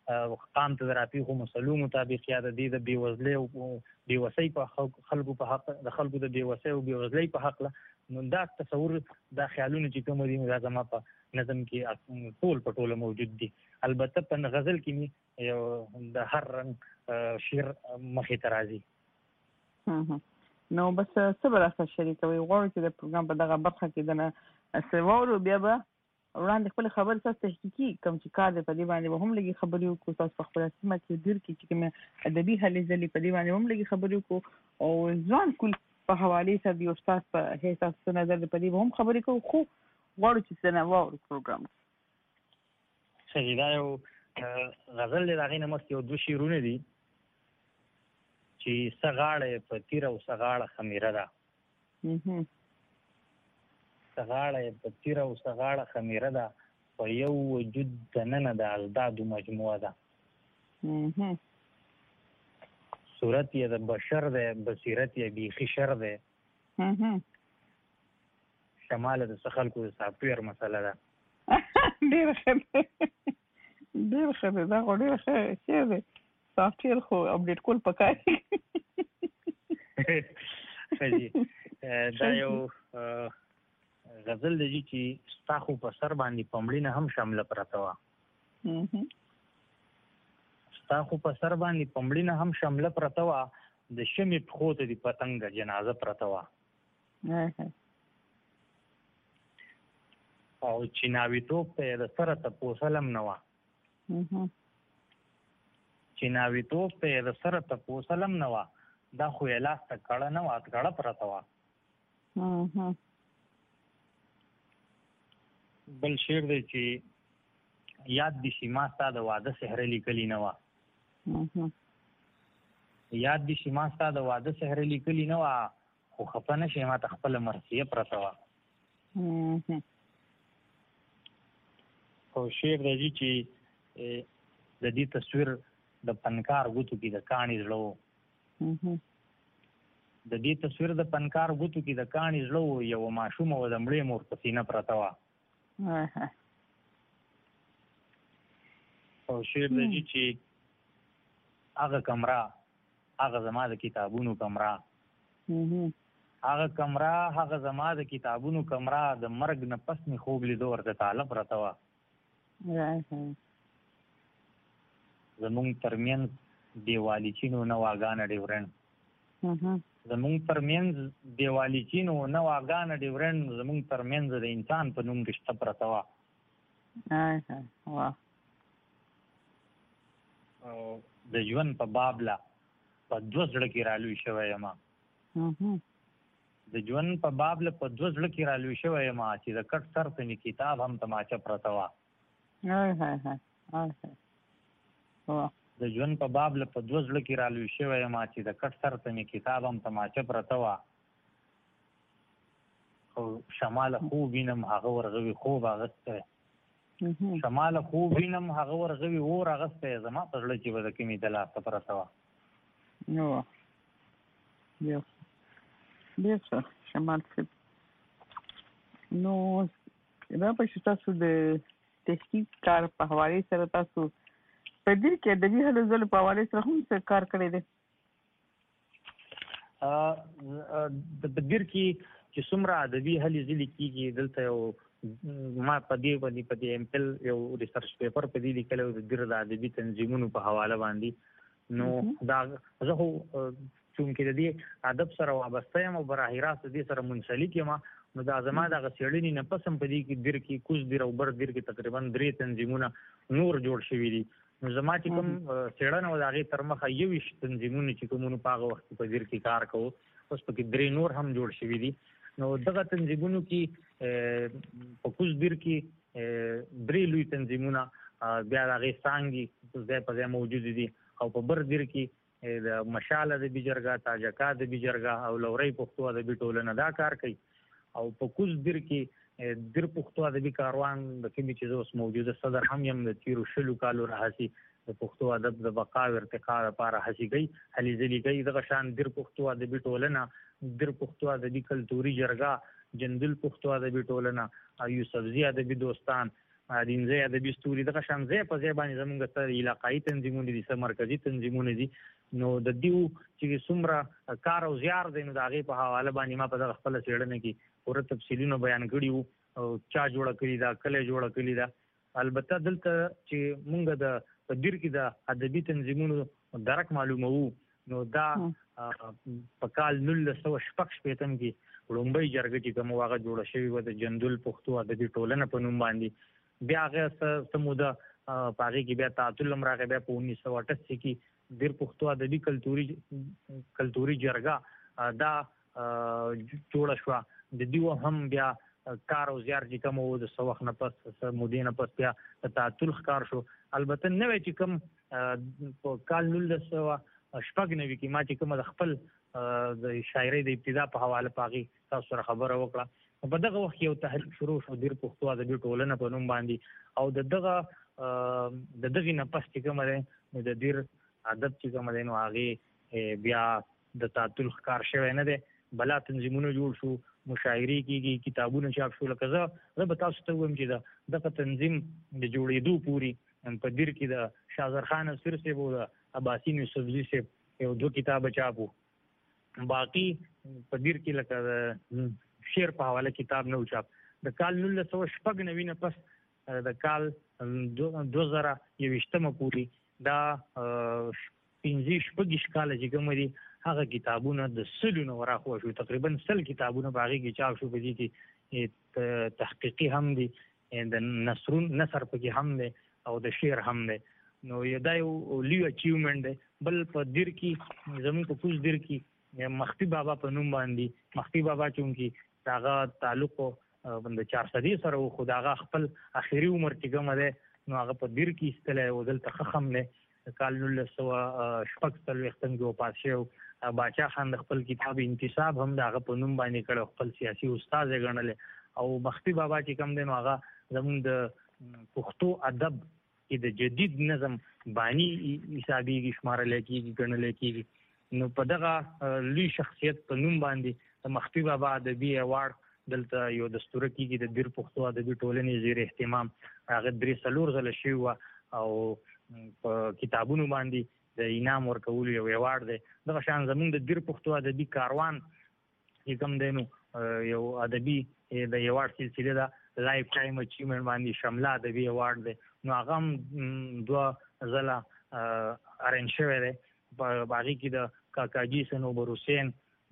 قام ته راپیښو مسلو مطابق یا د دې د بیوزلۍ او بیوسۍ په خلکو په حق د خلکو د بیوسۍ او بیوزلۍ په حق نو دا تصور دا خیالونه چې کوم دي دا زما په نظم کې ټول موجود دي. البته په غزل کې یو د هر رنګ شعر مخې ته راځي.
نو بس صبر اساس شریکوي غواړم چې د پروګرام په دغه برخه کې دنه سوالو بیا به وړاندې خپل خبر تاسو تحقیقي کوم چې کار دی په دې باندې هم لګي خبرې وکړو تاسو په خپل سیمه کې ډیر کې چې کوم ادبي هلې ځلې په دې باندې هم لګي خبرې وکړو او ځان کول په حواله سره دی استاد په هیڅ څه نظر په دې هم خبرې کوو خو غواړو چې څنګه وو پروګرام
صحیح دا یو غزل دی هغه نمس یو دوه شعرونه دي چې سغاړه په تیر او سغاړه خمیره ده. سغاړه په تیر او سغاړه خمیره ده په یو وجود دننه د ازدادو مجموعه ده. صورت یې د بشر ده بصیرت یې بیخي شر ده. شمال د خلکو د سافټویر مسله ده.
ډېر ښه دا خو ډېر ښه دی سافټویر خو اپډیټ کول پکار
دا یو غزل دی چې ستا خو په سر باندې پمړینه هم شامله پرته وه. ستا خو په سر باندې پمړینه هم شامله پرته وه د شمې پښو ته د پتنګ جنازه پرته وه. او چیناویتوب ته د سره تپوسلم نه وه. چیناویتوب ته د سره تپوسلم نه وه دا خو یې لاس ته کړه نه وه کړه پرته وه. بل شعر دی چې یاد دي شي ما ستا د واده سحره لیکلي نه وه. یاد دي شي ما ستا د واده سحره لیکلي نه وه خو خفه نه شي ما ته خپله مرثیه پرته وه. او شعر دی چې د دې تصویر د پنکار ګوتو کې د کاڼي زړه و. د دې تصویر د پنکار ګوتو کې د کاڼي زړه و یوه ماشومه وه د مړې مور په سینه پرته وه. او شعر دی چې هغه کمره هغه زما د کتابونو کمره هغه کمره هغه زما د کتابونو کمره د مرګ نه پس مې خوب لیدو ورته تاله پرته وه. زمونږ ترمنځ دیوالیچینو نه واګانه ډیورنډ زمونږ ترمنځ دیوالیچینو نه واګانه ډیورنډ زمونږ ترمنځ د انسان په نوم رشته پرته وه. د ژوند په بابله په دوه زړه کې رالوی شوی یم. د ژوند په بابله په دوه زړه کې رالوی شوی یم چې د کټ سر ته مې کتاب هم تماچه پرته وه. د ژوند په بابله په دوه زړه کې رالوی شوی یم چې د کټ سر ته مې کتاب هم تماچه پرته وه. خو شماله خوب وینم هغه ورغوي خوب اغستی. شماله خوب وینم هغه ورغوي اور اغستی زما په زړه چې به د کومې د لاسه پرته وه.
ډېر ښه شمال صاحب. نو دا په تاسو د تحقیق کار په حواله سره تاسو په دې کې ادبي هلو ځلو په حواله سره هم څه کار کړی دی؟
د بدیر کې چې څومره ادبي هلې ځلې کېږي دلته یو ما په دې امپل یو ریسرچ پیپر په دې لیکلی د دیر د ادبي تنظیمونو په حواله باندې. نو دا زه خو چونکې د دې ادب سره وابسته یم او براح راست دې سره منسلک یم نو دا زما دغه څېړنې نه پس هم په دې کې دیر کې کوز دیر او بر دیر کې تقریبا 3 تنظیمونه نور جوړ شوي دي. نو زما چې کوم څېړنه وه د هغې تر مخه 21 تنظیمونه چې کومونو په هغه وخت په دیر کې کار کوو اوس پکې 3 نور هم جوړ شوي دي. نو دغه تنظیمونو کې په کوز دیر کې 3 لوی تنظیمونه بیا د هغې څانګې ځای په ځای موجود دي او په بر دیر کې د مشال ادبي جرګه تاجکا ادبي جرګه او لورۍ پښتو ادبي ټولنه دا کار کوي. او په کوز دیر کې دیر پښتو ادبي کاروان د کومې چې زه اوس موجوده صدر هم یم د تیرو 20 کالو راهیسې د پښتو ادب د بقا او ارتقا لپاره هڅې کوي هلې ځلې کوي. دغه شان دیر پښتو ادبي ټولنه دیر پښتو ادبي کلتوري جرګه جندل پښتو ادبي ټولنه او یوسفزي ادبي دوستان دینځي ادبي ستوري دغه شان ځای په ځای باندې زموږ ته علاقایي تنظیمونه دي، څه مرکزي تنظیمونه دي. نو د دیو چې څومره کار او زیار دی نو د هغې په حواله باندې ما په دغه خپله څېړنه کې پوره تفصیلونه بیان کړي وو، چا جوړه کړې ده، کله یې جوړه کړې ده. البته دلته چې موږ د په دیر کې د ادبي تنظیمونو درک معلوموو نو دا په کال 1966 کې لومبۍ جرګه چې کوم واغه جوړه شوې و د جندول پښتو ادبي ټولنه په نوم باندې، بیا هغه سموده پاره کې بیا تعطل راغی. بیا په 1988 کې دیر پښتو ادبي کلتوري جرګه دا جوړه شو. د دیو هم بیا کار او زیار چې کوم و د سوخ نه پس مودې نه پس بیا تعطل ښکار شو. البته نوې چې کوم په کال 1996 کې ما چې کوم د خپل د شاعرۍ د ابتدا په حواله پاغي تاسو سره خبره وکړه. په دغه وخت یو تحریک شروع شو دیر پښتو ادبي ټولنه په نوم باندې، او د دغه نه پس چې کوم دی د دیر ادب چې کوم دی نو هغه بیا د تعطل ښکار شوی نه دی. بلا تنظیمونه جوړ شو، مشاعرې کېږي، کتابونه چاپ شو. لکه زه به تاسو ته وایم چې دغه تنظیم د جوړېدو پورې په دیر کې د شاه خان نصیر صاحب او د عباسین یوسفزي صاحب یو 2 کتابه چاپو. باقی په دیر کې لکه شعر په حواله کتاب نه چاپ. د کال 1996 نه پس د کال 2021 پورې دا 15 کال چې کوم دي هغه کتابونه د سلونو راخوا شو، تقریبا 100 کتابونه باغی کې چاپ شو. په دې کې تحقیقي هم دي، د نثر پکې هم دي او د شعر هم دي. نو دا یو لوی اچیومنت دی. بل په دیر کې زموږ په کوز دیر کې مخفي بابا په نوم باندې، مخفي بابا چونکې هغه تعلق د 400 سره و، خو هغه خپل اخیری عمر کې کوم دی نو هغه په دیر کې استلای او دلته خخم نه. کال 1946 کې وفات شو. باچا خان د خپل کتاب انتصاب هم دغه په نوم باندې کړ، خپل سیاسي استاد یې ګڼل. او مخفي بابا چې کوم دی نو هغه زموږ د پښتو ادب کې د جدید نظم بانی حسابي شمارل کېږي، ګڼل کېږي. نو په دغه لوی شخصیت په نوم باندې د مخفي بابا ادبي ایوارډ دلته یو دستور کېږي د دیر پښتو ادبي ټولنې زیر اهتمام. هغه 3 ځله شوی و او په کتابونو باندې د انعام ورکول یو ایوارډ دی. دغه شان زموږ د دیر پښتو ادبي کاروان چې کوم دی نو یو ادبي د ایوارډ سلسله ده، لایف ټایم اچیومنت باندې شمله ادبي ایوارډ دی. نو هغه هم 2 ځله ارنج شوی دی. په باغی کې د کاکاجي سنوبر حسین،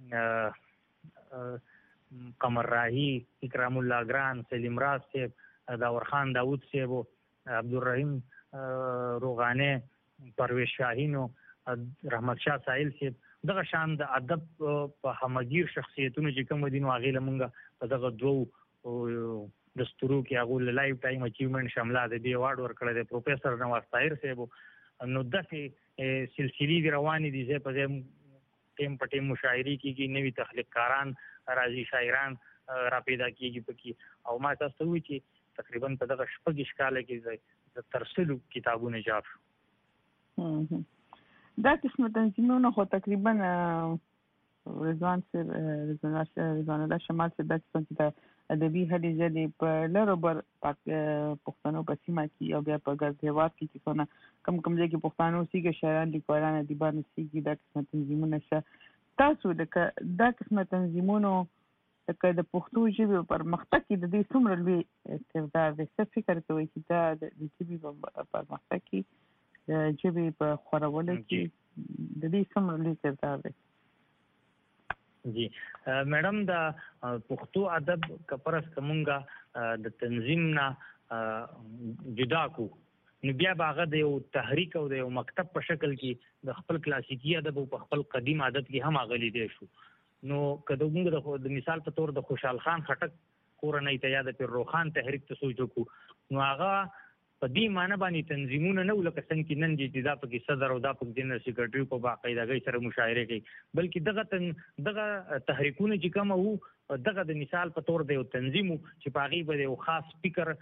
قمر راهی، اکرام الله ګران، سلیم راز صاحب، داور خان داود صاحب، عبدالرحیم روغانه، پرویز شاهین، رحمت شاه سائل صاحب. دغه شان د ادب په همگیر شخصیتونو چې کوم دي نو هغه لمونږه په دغه 2 دستورو کې هغه لایف ټایم اچیومنت شمله د دې ایوارډ ورکړل دی پروفیسور نواز طاهر صاحب. نو دغه سلسلې روانې دي، زه په دې ټیم په ټیم مشاعرې کېږي، نوي تخلیقکاران راځي، شاعران را پیدا کېږي پکې. او ما تاسو ته وایي چې تقریبا په دغه 14 کال کې د ترسلو کتابونه چاپ شو.
دا قسم تنظیمونه خو تقریبا رضوان الله شمال سے د ادبي هلي ځلې په لرو بر پښتنو په سیمه کې او بیا په ګرځېواد کې چې کم ځای کې پښتانو سیګه شاعران لیکوالان ادیبان سیګي دا قسم تنظیمونه شته. تاسو دا قسم تنظیمونو د پښتو ژبې پر مختګ کې د دې څومره لوی کردار دی؟ څه فکر کوئ چې دا د ژبې پر مختګ کې د ژبې په خورولو کې د دې څومره لوی کردار دی؟
جی میډم، د پښتو ادب کپرس کومګه د تنظیم نه جدا کو نو بیا باغه د یو تحریک او د یو مکتب په شکل کې د خپل کلاسیکی ادب او په خپل قدیم ادب کې هم اغلی دی شو. نو کله موږ د مثال په تور د خوشحال خان خټک کورنۍ ته یا د پیر روخان تحریک ته سوچ وکړو نو هغه په دې معنی باندې تنظیمونه نه ولکه څنګه کې نن چې دا پکې صدر او دا پکې جنرال سیکریټری په باقاعدګۍ سره مشاعره کوي، بلکې دغه تحریکونه چې کوم وو دغه د مثال په تور د یو تنظیم چې په هغې به یو خاص فکر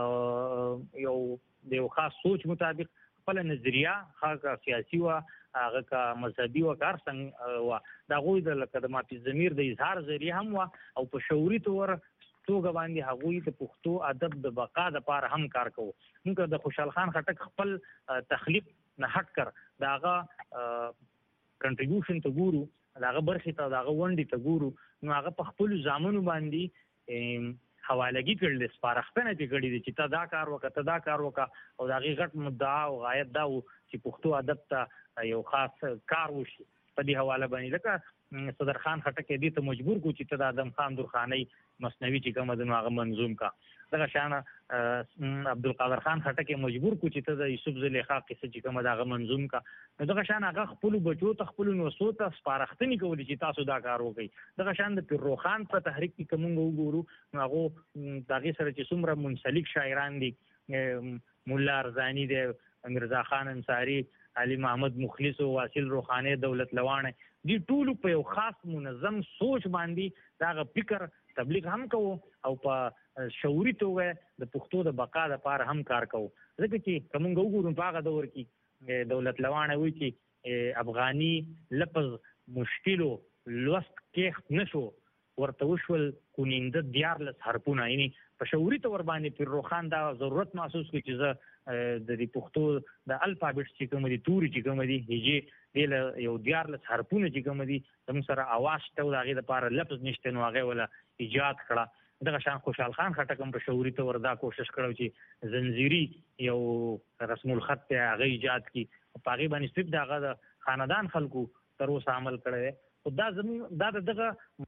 یو خاص سوچ مطابق خپل نظریه هغه سیاسي و هغه کا مذهبي و کار څنګه و دا غوي د لکه د مافي ضمیر د اظهار ذریعہ هم و او په شعوري تور توګه باندې هغوی د پښتو ادب د بقا لپاره هم کار کوو. موږ د خوشحال خان خټک خپل تخلیق نه هټ کر داغه کنټریبیوشن ته ګورو، داغه برخې ته داغه ونډې ته ګورو، نو هغه په خپل ځامنو باندې حوالګي کړل، سپارښتنه دې کړې دي چې ته دا کار وکړه، ته دا کار وکړه، او د هغې غټ مدعا او غایت دا و چې پښتو ادب ته یو خاص کار وشي په دې حواله باندې. لکه صدر خان خټک دې ته مجبور کو چې ته د آدم خان درخانۍ مثنوي چې کومه ده نو هغه منظوم کا. دغه شانه عبدالقادر خان خټک مجبور کو چې ته د یوسف زلیخا قصه چې کومه ده هغه منظوم کا. دغه شانه هغه خپل بچو ته خپل نوسو ته سپارښتنې کولې چې تاسو دا کار وکړئ. دغه شان د پیرو خان په تحریک کې کوم وګورو نو هغه د هغې سره چې څومره منسلک شاعران دي، مولا ارزانی دی، میرزا خان انصاری، علي محمد مخلص او واصل روخانه، دولت لوانه، دي ټول په یو خاص منظم سوچ باندې دا فکر تبلیغ هم کوو او په شعوري توګه د پښتو د بقا لپاره هم کار کوو. ځکه چې کوم وګورم په هغه دور کې دولت لوانه وی چې افغاني لفظ مشکلو لوست کې نشو ورته وشول کونینده 14 حرفونه، یعنی په شعوري تور باندې پیرروخان دا ضرورت محسوس کړي چې زه د پښتو د الفابet چې کوم دي توري چې کوم دي هجې د یو 14 حرفونه چې کوم دي زموږ سره اواز ته د هغې لپاره لفظ نشته، نو هغې ولا ایجاد کړه. دغه شان خوشحال خان خټک هم په شعوري تور دا کوشش کړی چې زنځیري یو رسم الخط ته هغه ایجاد کړي، په هغې باندې صرف د هغه د خاندان خلکو تر اوسه عمل کړی دی. خو دا زموږ دا دغه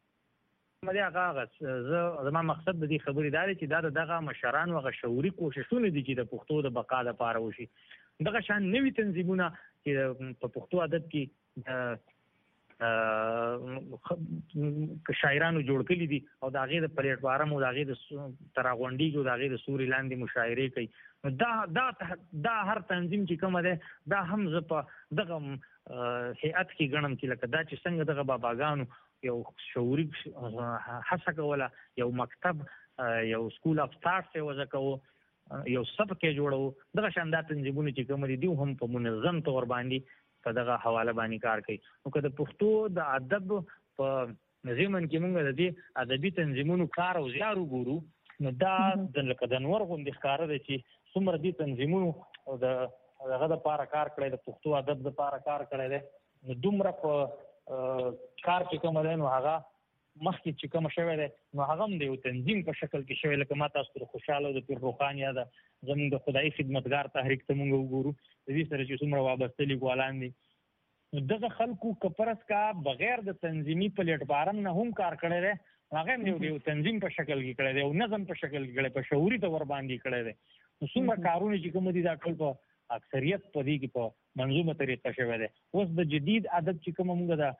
زما مقصد د دې خبرې دا دی چې دا دغه مشرانو هغه شعوري کوششونه دي چې د پښتو د بقا لپاره وشي. دغه شان نوي تنظیمونه چې په پښتو ادب کې شاعرانو جوړ کړي دي او د هغې د پلیټ فارم او د هغې د تراغونډي او د هغې د سوري لاندې مشاعرې کوي. دا هر تنظیم چې کومه دی دا هم زه په دغه هیئت کې ګڼم چې لکه دا چې څنګه دغه باباګانو یو شعوري هڅه کوله، یو مکتب، یو سکول اف ثاټس یې وضع کوو، یو سبک یې جوړو، دغه شان دا تنظیمونه چې کوم دي هم په منظم طور باندې په دغه حواله باندې کار کوي. نو که د پښتو د ادب په ضمن کې موږ د دې ادبي تنظیمونو کار او زیار وګورو نو دا لکه د نور غوندې ښکاره دی چې څومره دې تنظیمونو د هغه دپاره کار کړی، د پښتو ادب دپاره کار کړی دی، نو دومره په کار چې کومه دی نو هغه مخکې چې کومه شوی دی نو هغه هم د یو تنظیم په شکل کې شوی. لکه ما تاسو ته خوشحاله د پیرروخان یا د زموږ د خدایي خدمتګار تحریک ته موږ وګورو، د دې سره چې څومره وابسته لیکوالان دي، نو دغه خلکو که فرض کا بغیر د تنظیمي پلیټ فارم نه هم کار کړی دی، هغه هم یو تنظیم په شکل کې کړی دی، یو نظم په شکل کې کړی، په شعوري طور باندې کړی دی. نو څومره کارونه چې کوم دي دا ټول په اکثریت په دې کې په منظومه طریقه شوی دی. اوس د جدید ادب چې کومه موږ د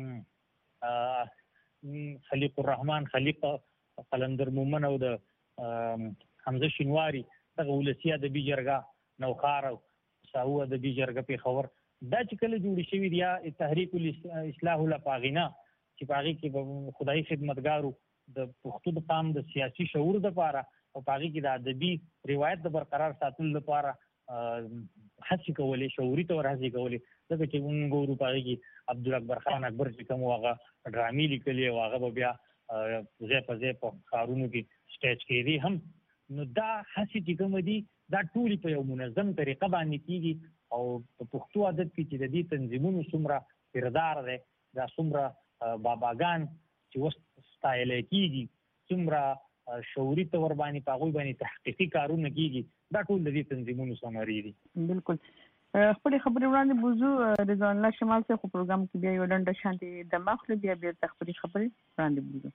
خلیق الرحمن، خلیق قلندر مومن او د حمزه شینواري دغه ولسي ادبي جرګه نوخار او ساهو ادبي جرګه پېښور دا چې کله جوړې شوي دي، یا تحریک الاصلاح الافاغینه چې په هغې کې په خدایي خدمتګارو د پښتو د قام د سیاسي شعور دپاره او په هغې کې د ادبي روایت د برقرار ساتلو لپاره هڅې کولې، شعوري طور هڅې کولې. ځکه چې موږ ګورو په هغې کې عبدالاکبر خان اکبر چې کوم هغه ډرامې لیکلې او هغه به بیا ځای په ځای په ښارونو کې سټیج کېدې هم. نو دا هڅې چې کومه دي دا ټولې په یو منظم طریقه باندې کېږي او په پښتو ادب کې چې د دې تنظیمونو څومره کردار دی، دا څومره باباګان چې اوس ستایلی کېږي، څومره شعوري طور باندې په هغوی باندې تحقیقي کارونه کېږي، دا ټول د دې تنظیمونو ثمرې دي.
بالکل. خپلې خبرې وړاندې بوزو رضوان الله شمال صاحب خو پروګرام کې بیا یو ډنډه شانتې دمه اخلو، بیا بېرته خپلې خبرې وړاندې بوزو.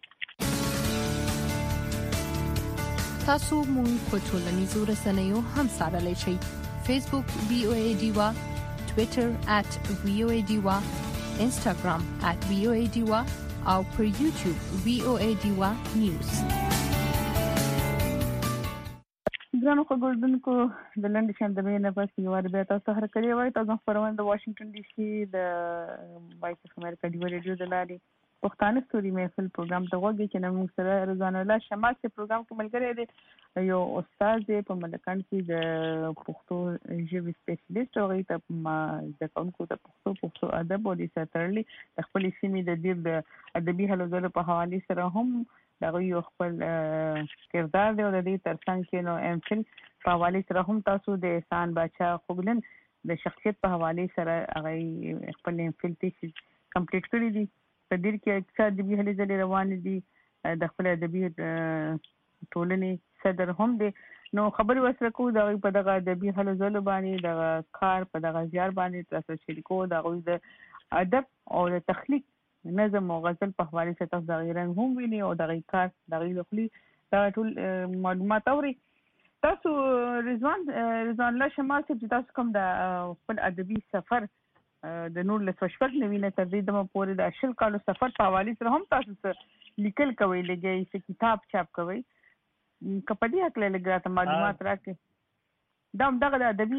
تاسو مونږ په ټولنیزو رسنیو هم څارلی شئ. فیسبوک VOA ډیوا، ټویټر @VOA ډیوا، انسټاګرام @VOA ډیوا او پر یوټیوب VOA ډیوا نیوز.
ګرانو خبردونکو د لنډ شاندمې نه پس یو وار بیا تاسو هر کلی وای تاسو خبرونه د واشنگټن ډي سي د وایس اف امریکا ډیو ریډیو د لارې پښتانه ستوري محفل پروګرام ته وګورئ چې نن موږ سره رضوان الله شمال چې پروګرام کې ملګری دی، یو استاد دی په ملکان کې د پښتو ژبې سپیشلیسټ او هغوی ته زده کوونکو ته پښتو ادب او د ساترلي د خپلې سیمې د ډېر د ادبي هلو ځلو په حوالې سره هم دا یو خپل کردار دی او د دې ترڅنګ کې نو ام فل په حواله سره هم تاسو د احسان بچا خوګلن د شخصیت په حواله سره هغه خپل ام فل ته کمپلیټ کړی دي. په دې کې اکثر د به هلي ځلې روان دي د خپل ادبي ټولنې صدر هم دي. نو خبري وسره کو دا په دغه ادبي هلو ځلو باندې د کار په دغه ځار باندې تاسو شریکو دا د ادب او د تخلیق نظم او غزل په حواله سره تاسو د غیرن هم ویني او د کار د غیلخلي دا ټول معلومات اوري. تاسو رضوان الله شمال چې تاسو کوم د خپل ادبي سفر د نور له شپږ نوینه تر دې دمه پورې د اشل کالو سفر په حواله سره هم تاسو لیکل کوي لګي چې کتاب چاپ کوي کپدی حق له لګراته معلومات راکې دا دغه د ادبي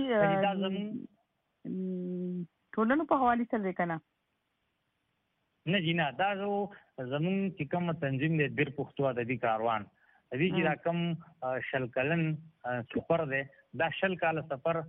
ټولنو په حواله سره کنه
نه جنا دا زمون چې کوم تنظیم د بیر پښتو ادبي کاروان دې چې دا کوم شل کلن سفر دی دا شل کال سفر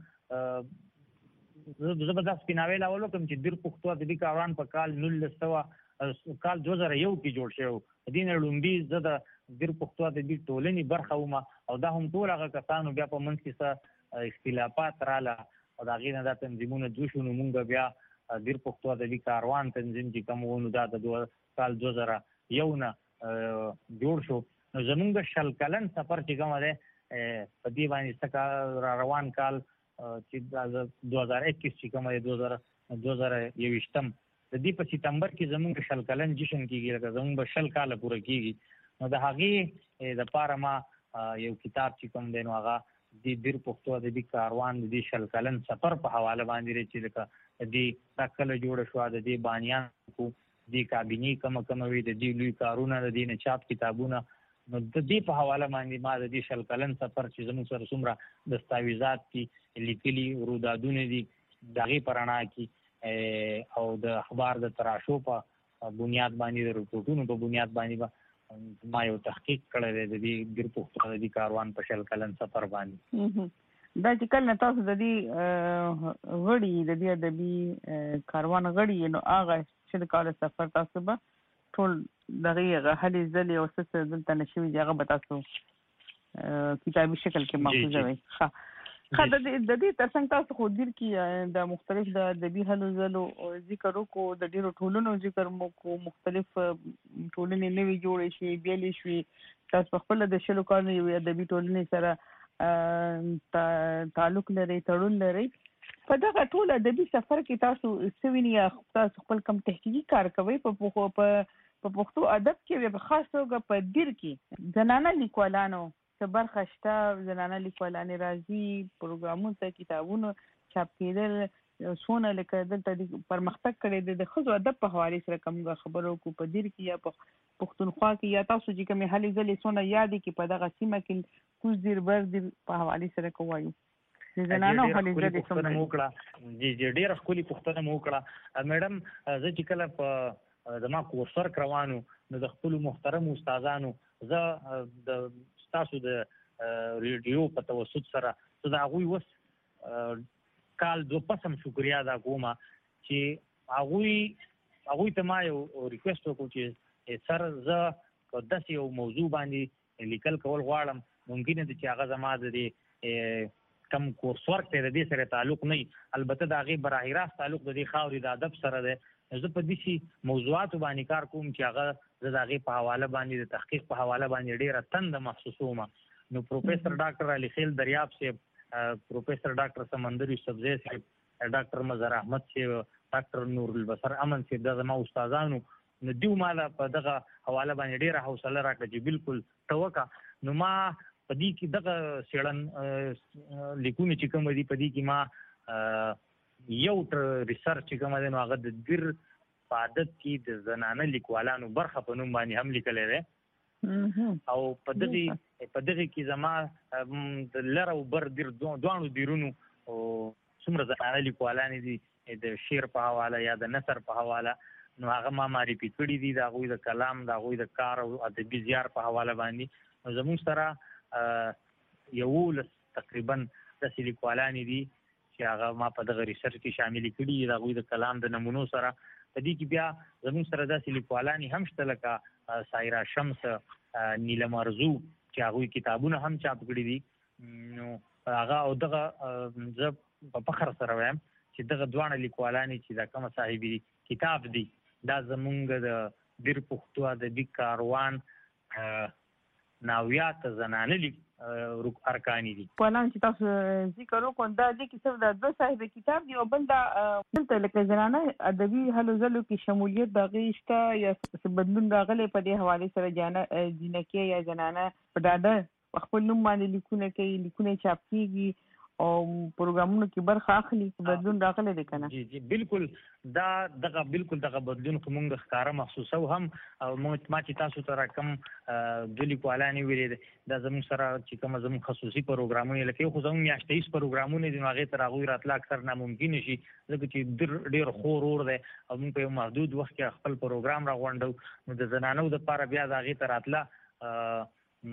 زبردست پیناویل اولو کوم چې بیر پښتو ادبي کاروان په کال 1900 کال 2001 کې جوړ شو دین لومبي زده بیر پښتو ادبي ټولنې برخه ومه او دا هم ټول هغه کسانو بیا په منځ کې څه اختلافات رااله او دا غینه د تنظیمونو جوشونو مونږ بیا بیر پښتو ادبي کاروان تنظیم چې کوم ونه دا د کال 2001 نه جوړ شو. نو زمونږ شل کلن سفر چې کوم دی په دې باندې څه روان کال چې 2021 چې کوم دی 2021 د دې په سپتمبر کې زمونږ شل کلن جشن کیږي لکه زمونږ شل کال پوره کیږي. نو د هغې د پاره ما یو کتاب چې کوم دی نو هغه د بیر پښتو ادبي کاروان د شل کلن سفر په حواله باندې چې لکه د تکل جوړ شو د دې بانیان کو د کابینی کوم وی د دې لوی کارونه د دې نه چاپ کتابونه نو د دې په حواله باندې ما د دې شل کلن سفر چې زموږ سره څومره دستاویزات کې لیکلي رودادونه دي دغه پرانا کې او د اخبار د تراشو په بنیاد باندې د رپورټونو په بنیاد باندې ما یو تحقیق کړی دی د دې بیر پښتو ادبي کاروان په شل کلن سفر باندې.
دا چې کله تاسو د دې غړي د دې ادبي کاروان غړي نو هغه چې د کال سفر تاسو به ټول دغه هلي ځلې او څه دلته نشوي هغه به تاسو کتابي شکل کې محفوظ وي. د دې ترڅنګ تاسو خو دیر کې د مختلف د ادبي هلو ځلو ذکر وکړو د ډیرو ټولنو ذکر مو کو مختلف ټولنې نوې جوړې شي بیلې شوي تاسو خپل د شلو کالو یو ادبي ټولنې سره تعلق لري تړون لري. په دغه ټول ادبي سفر کې تاسو سویني تاسو خپل کم تحقیقي کار کوي په پښتو ادب کې په خاص توګه په دیر کې زنانه لیکوالانو برخه شته زنانه لیکوالانې راځي پروګرامونو ته کتابونو چاپ کېدل سونه لکه دلته پرمختګ کړی د ښځو ادب په حواله سره کوم خبرو کو په دیر کې یا په پښتونخوا کې یا تاسو چې کومې هلې ځلې سونه یادې کې په دغه سیمه کې کوز دیر بر دیر په حواله سره کوایو د زنانو هلې ځلې سونه
وکړه چې ډېر ښکلي پوښتنه مو وکړه میډم. زه چې کله په زما کورس ورک روانو نو د خپلو محترمو استادانو زه د تاسو د ریډیو په توسط سره د هغوی وس کال 2 پسم شکریا ادا کوم چې هغوی ته ما یو ریکوست وکړو چې سر زه په داسې یو موضوع باندې لیکل کول غواړم ممکن دی چې هغه زما د کم کورس ورک ته د دې سره تعلق نه البته د هغې براهي راست تعلق د دې خاورې د ادب سره دی. زه په دې موضوعاتو باندې کار کوم چې هغه زه د هغې په حواله باندې د تحقیق په حواله باندې ډېره تنده محسوسوم. نو پروفیسر ډاکټر علي خیل دریاب صاحب پروفیسر ډاکټر سمندر یوسفزی صاحب ډاکټر مظهر احمد صاحب ډاکټر نور البصر امن صاحب دا زما استادانو نو دیو مالا په دغه حواله باندې ډېره حوصله راکړه چې بالکل توکه. نو ما په دې کې دغه څېړن لیکونه چې کوم دي په دې کې ما یو ریسرچ چې کوم دی نو هغه د دیر په عادت کې د زنانه لیکوالانو برخه په نوم باندې هم لیکلی دی او په دغه کې زما د لر او بر دیر دواړو دیرونو څومره زنانه لیکوالانې دي د شعر په حواله یا د نثر په حواله نو هغه ما معرفي کړي دي د هغوی د کلام د هغوی د کار او ادبي زیار په حواله باندې. نو زموږ سره 11 تقریبا داسې لیکوالانې دي چې هغه ما په دغه ریسرچ کې شامل کړي د هغوی د کلام د نمونو سره په دې کې بیا زموږ سره داسې لیکوالان هم شته لکه سایرا شمس، نیلم ارزو چې هغوی کتابونه هم چاپ کړي دي. نو هغه او دغه زه په فخر سره وایم چې دغه دواړه لیکوالان چې دا کومه صاحبي کتاب دی دا زمونږ د ډیر پښتو ادبي کاروان ناویات زنانه ارکانی دي.
پلان چې تاسو ذکر وکړ دا د کیسه د دوه صاحب کتاب دی او بل دا لکه زنانه ادبي هلو ځلو کې شمولیت د غیشته یا بدلون راغلی په دې حواله سره جنکه یا زنانه په ډاډه خپل نوم باندې لیکونه کوي، لیکونه چاپ کیږي او پروګرامونو کې برخه اخلي. بدلون راغلی دی کنه؟
جی بالکل دغه بدلون کومه ښکارا محسوسه هم ما چې تاسو ته راکم د لیکوالانو ویل دا زموږ سره چې کوم زموږ خصوصي پروګرامونه لکه خو زموږ میاشتېس پروګرامونه دي هغه تر هغه راتل اکثر ناممکن شي ځکه چې ډېر خور دی او موږ په محدود وخت کې خپل پروګرام راغونډو. نو د زنانو د لپاره بیا هغه تر راتله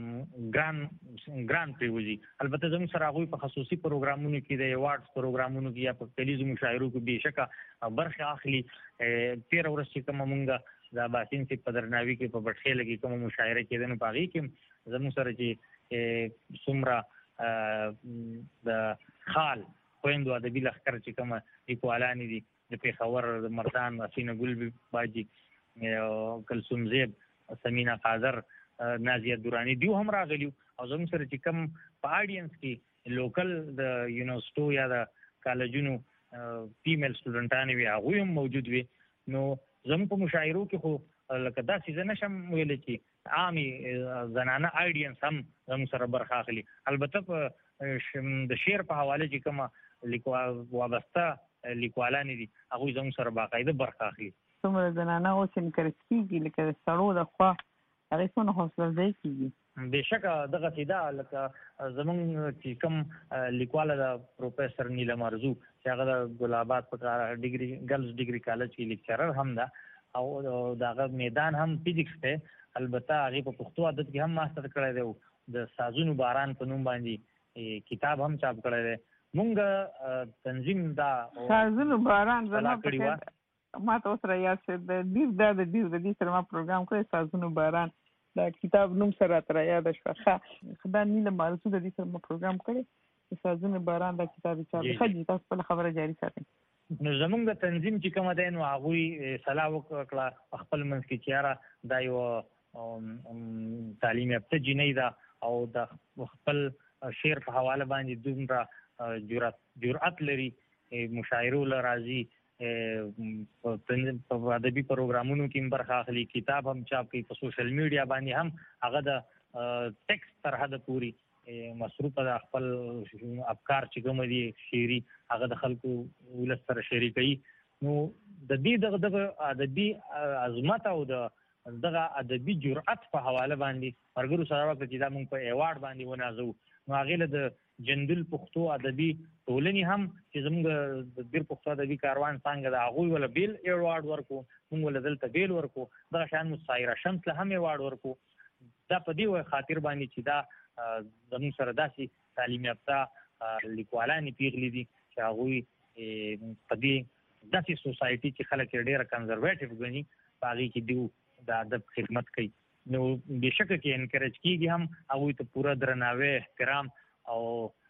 ګران پریوزي. البته زموږ سره هغوی په خصوصي پروګرامونو کې د ایوارډز پروګرامونو کې یا په کلیزو مشاعرو کې بېشکه برخه اخلي. 13 ورځ چې کومه مونږ د باسین سي په درناوي کې په بټخېله کې کومه مشاعره کېده نو په هغې کې زموږ سره چې څومره د خال خویندو ادبي لښکر چې کومه لیکوالانې دي د پېښور د مردان حسینه ګل باجي، کلثوم زیب، سمینا قادر، نازیه دورانی دیو هم راغلیو او زموږ سره چې کوم په اډینس کې لوکل د یونیورسيټو یا د کالجونو فیمیل سټوډنټانې وي هغوی هم موجود وي. نو زموږ په مشاعرو کې خو لکه داسې زه نشم ویلی چې عامي زنانه اډینس هم زموږ سره برخه اخلي. البته په د شعر په حواله چې کومه وابسته لیکوالانې دي هغوی زموږ سره باقاعده برخه اخلي.
څومره زنانه اوس انکرج کېږي لکه د سړو د خوا هغه څونه حوصله ځای کېږي.
بېشکه دغه سیده لکه زموږ چې کوم لیکواله د پروفیسر نیلم ارزو چې هغه د ګل آباد په ګرلز ډیګري کالج کې لیکچرر هم ده او دغه میدان هم فزیکس دی. البته هغې په پښتو ادب کې هم ماستر کړی دی. د سازونو باران په نوم باندې کتاب هم چاپ کړی دی. مونږ تنظیم دا
سازونو باران زما په ما ته اوس را یاد شو د دې سره ما پروګرام کړی سازونو باران دا کتاب نوم سره تر یاد شو. خدا نیلم ارزو د دې سره ما پروګرام کړی سازونو باران دا کتاب چاپ کړی. تاسو خپل خبره جاری ساتئ.
نو زموږ د تنظیم چې کومه دی نو هغوی صلاح وکړه خپل منځ کې چې یاره دا یو تعلیم یافته جینۍ ده او د خپل شعر په حواله باندې دومره جرأت لري مشاعرو له راځي په ادبي پروګرامونو کې برخه اخلي، کتاب هم چاپ کوي، په سوشل میډیا باندې هم هغه د ټیکسټ تر حده پورې مصروفه د خپل افکار چې کوم دي شعري هغه د خلکو ولس سره شریکوي. نو د دې دغه ادبي عظمت او دغه ادبي جرأت په حواله باندې مرګرو سره وکړه چې دا موږ په ایوارډ باندې ونازو. نو هغې له د جندل پښتو ادبي ټولنې هم چې زموږ د ډېر پښتو ادبي کاروان څانګه ده هغوی وله بیل ایوارډ ورکو، موږ وله دلته بیل ورکو. دغه شان موږ سایرا شمس له هم ایوارډ ورکو. دا په دې خاطر باندې چې دا زموږ سره داسې تعلیم یافته لیکوالانې پیغلي دي چې هغوی په دې داسې سوسایټي چې خلک یې ډېره کنزرویټیو ګڼي په هغې کې دوی د ادب خدمت کوي. نو بېشکه کې انکریج کېږي هم هغوی ته پوره درناوی، احترام او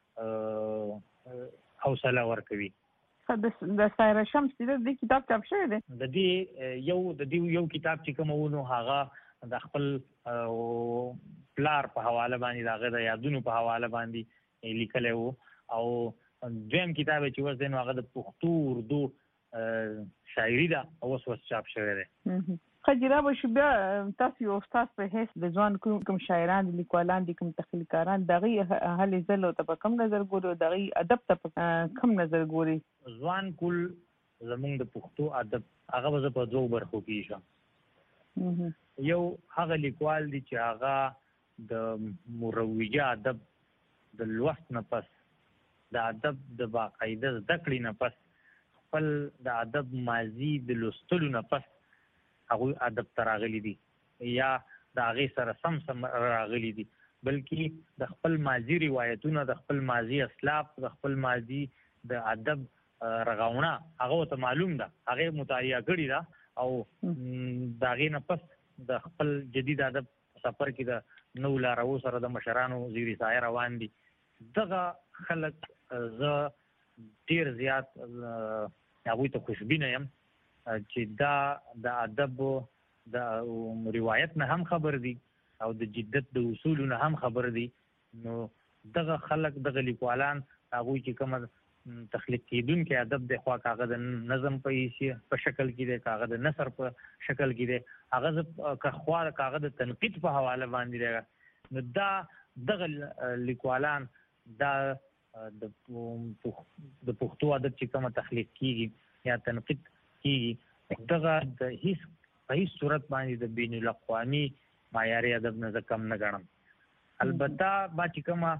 حوصله ورکوي.
د سایرا شمس د دې کتاب چاپ شوی دی؟
د دې یو کتاب چې کوم و نو هغه د خپل پلار په حواله باندې د هغه د یادونو په حواله باندې لیکلی و او دویم کتاب چې اوس دی نو هغه د پښتو اردو شاعري ده او اوس چاپ شوی دی.
خجیره به شو بیا تاسو یو استاد په حیث د ځوان کوم شاعران دي لیکوالان دي کوم تخلیقکاران دغه هلې ځلو ته په کوم نظر ګوري دغه ادب ته په کوم نظر ګوري؟
ځوان کول زموږ د پښتو ادب هغه به زه په دوو برخو کې ایږم. یو هغه لیکوال دي چې هغه د مروجه ادب د لوست نه پس د ادب د باقاعده زده کړې نه پس خپل د ادب ماضي د لوستلو نه پس هغوی ادب ته راغلي دي یا د هغې سره سم راغلي دي، بلکې د خپل ماضي روایتونه، د خپل ماضي اسلاف، د خپل ماضي د ادب رغونه هغه ورته معلوم ده، هغې مطالعه کړې ده او داغې نه پس د خپل جدید ادب سفر کې د نو لارو سره د مشرانو زیری سایه روان دي. دغه خلک زه ډیر زیات هغوی ته خوشبینه یم چې دا د ادب د روایت نه هم خبر دي او د جدت د اصولو نه هم خبر دي. نو دغه خلک دغه لیکوالان هغوی چې کوم تخلیق کېدونکي ادب د خوا کاغه د نظم په شکل کې دی، کاغه د نثر په شکل کې دی، هغه کخوا کاغه د تنقید په حواله باندې دی. نو دا دغه لیکوالان دا د پښتو ادب چې کوم تخلیق کیږي یا تنقید کیږي دغه د هیڅ صورت باندې د بین الاقوامي معیاري ادب نه کم نه ګڼم. البته ما چې کومه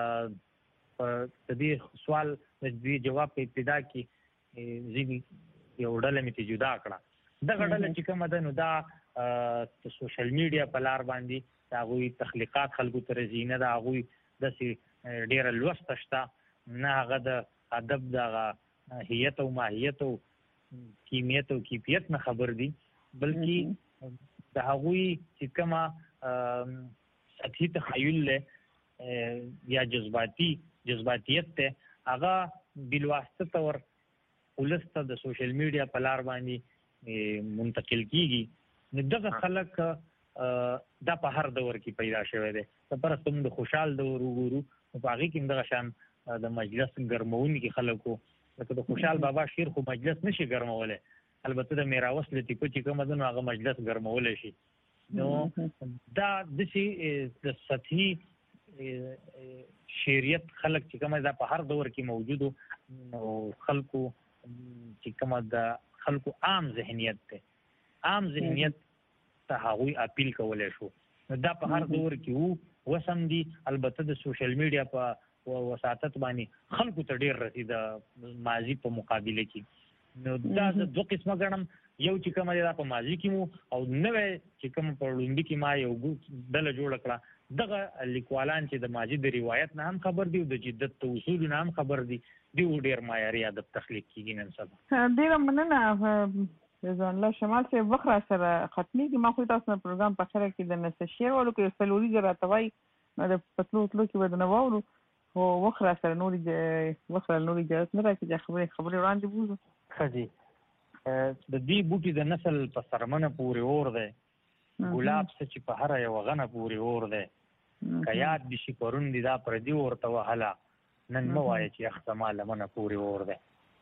د دې سوال د دې جواب په ابتدا کې ځینې یو ډله مې ته جدا کړه. دغه ډله چې کومه ده نو دا د سوشل میډیا په لار باندې د هغوی تخلیقات خلکو ته رسي، نه د هغوی داسې ډېره لوسته شته، نه هغه د ادب دغه هیت او ماهیت او کیمیت او کیفیت نه خبر دي، بلکې د هغوی چې کومه سطحي تخیل له یا جذباتیت ته هغه بلواسطه تور ولسته د سوشل میډیا په لار باندې منتقل کیږي. نو دغه خلک دا په هر دور کې پیدا شوی دی. پرسته موږ د خوشحال دور وګورو، په هغې کې دغه شان د مجلس ګرمونکي خلکو لکه د خوشحال بابا شعر خو مجلس نشي ګرمولی، البته د میراوس لطیفه چې کومه ده نو هغه مجلس ګرمولی شي. نو دا داسې د سطحي شعریت خلک چې کومه دا په هر دور کې موجودو، نو خلکو چې کومه د خلکو عام ذهنیت ته هغوی اپیل کولی شو. نو دا په هر دور کې وسم دي. البته د سوشل میډیا په وساطت باندې خلکو ته ډیر رسي د ماضي په مقابله کې. نو دا دوه قسمه ګڼم، یو چې کومه دا په ماضي کې مو او نوې چې کوم په لومړي کې ما یو ډله جوړه کړه. دغه لیکوالان چې د ماضي د روایت نه هم خبر دي او د جدت د اصولو نه هم خبر دي، دوی ډیر معیاري ادب تخلیق کیږي نن سبا.
ډیره مننه ځان الله شمال صاحب. وخت را سره ختمېږي. ما خو تاسو نه پروګرام په خره کې د نثر شعر والو کې سلوري راته وایي د پتلو کې به نه واورو، خو وخت را سره نورې اجازت نه راکړي چې خبرې وړاندې بوځو.
ښه جي، د دې بوټي د نسل په سرمنه پورې اور دی، ګلاب څه چې په هره یوه غنه پورې اور دی، که یاد دې شي پرون دي دا پردي ورته وهله، نن مه وایه چې یخ زما لمنه پورې اور دی.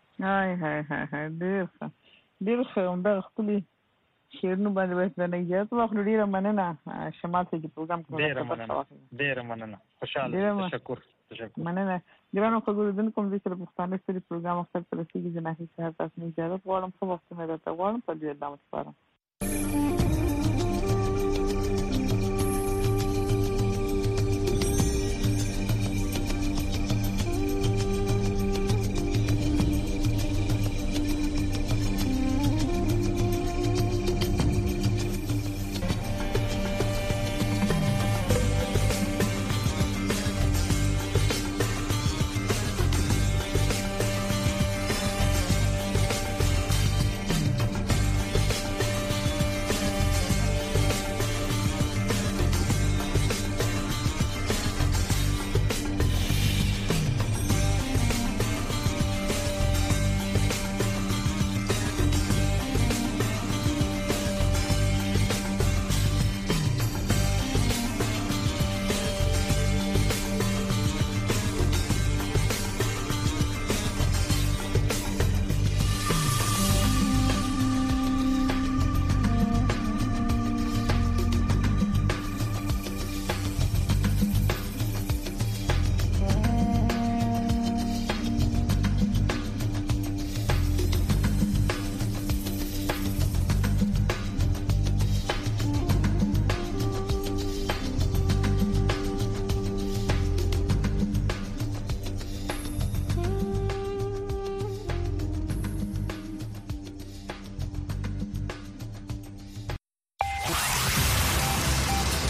ډېر ښه. همدغه ښکلي شعرونو باندې باید درنه اجازت واخلو. ډېره مننه شمال صاحب چې پروګرام کوم.
ډېره مننه، خوشحاله، تشکر.
مننه. ګرانو خبرېدونکو، موږ سره پښتانه ستړي پروګرام اختر ته رسېږي. زه ناهید صاحب تاسو نه اجازت غواړم. ښه وختونه درته غواړم. په دې ادامه سپارم.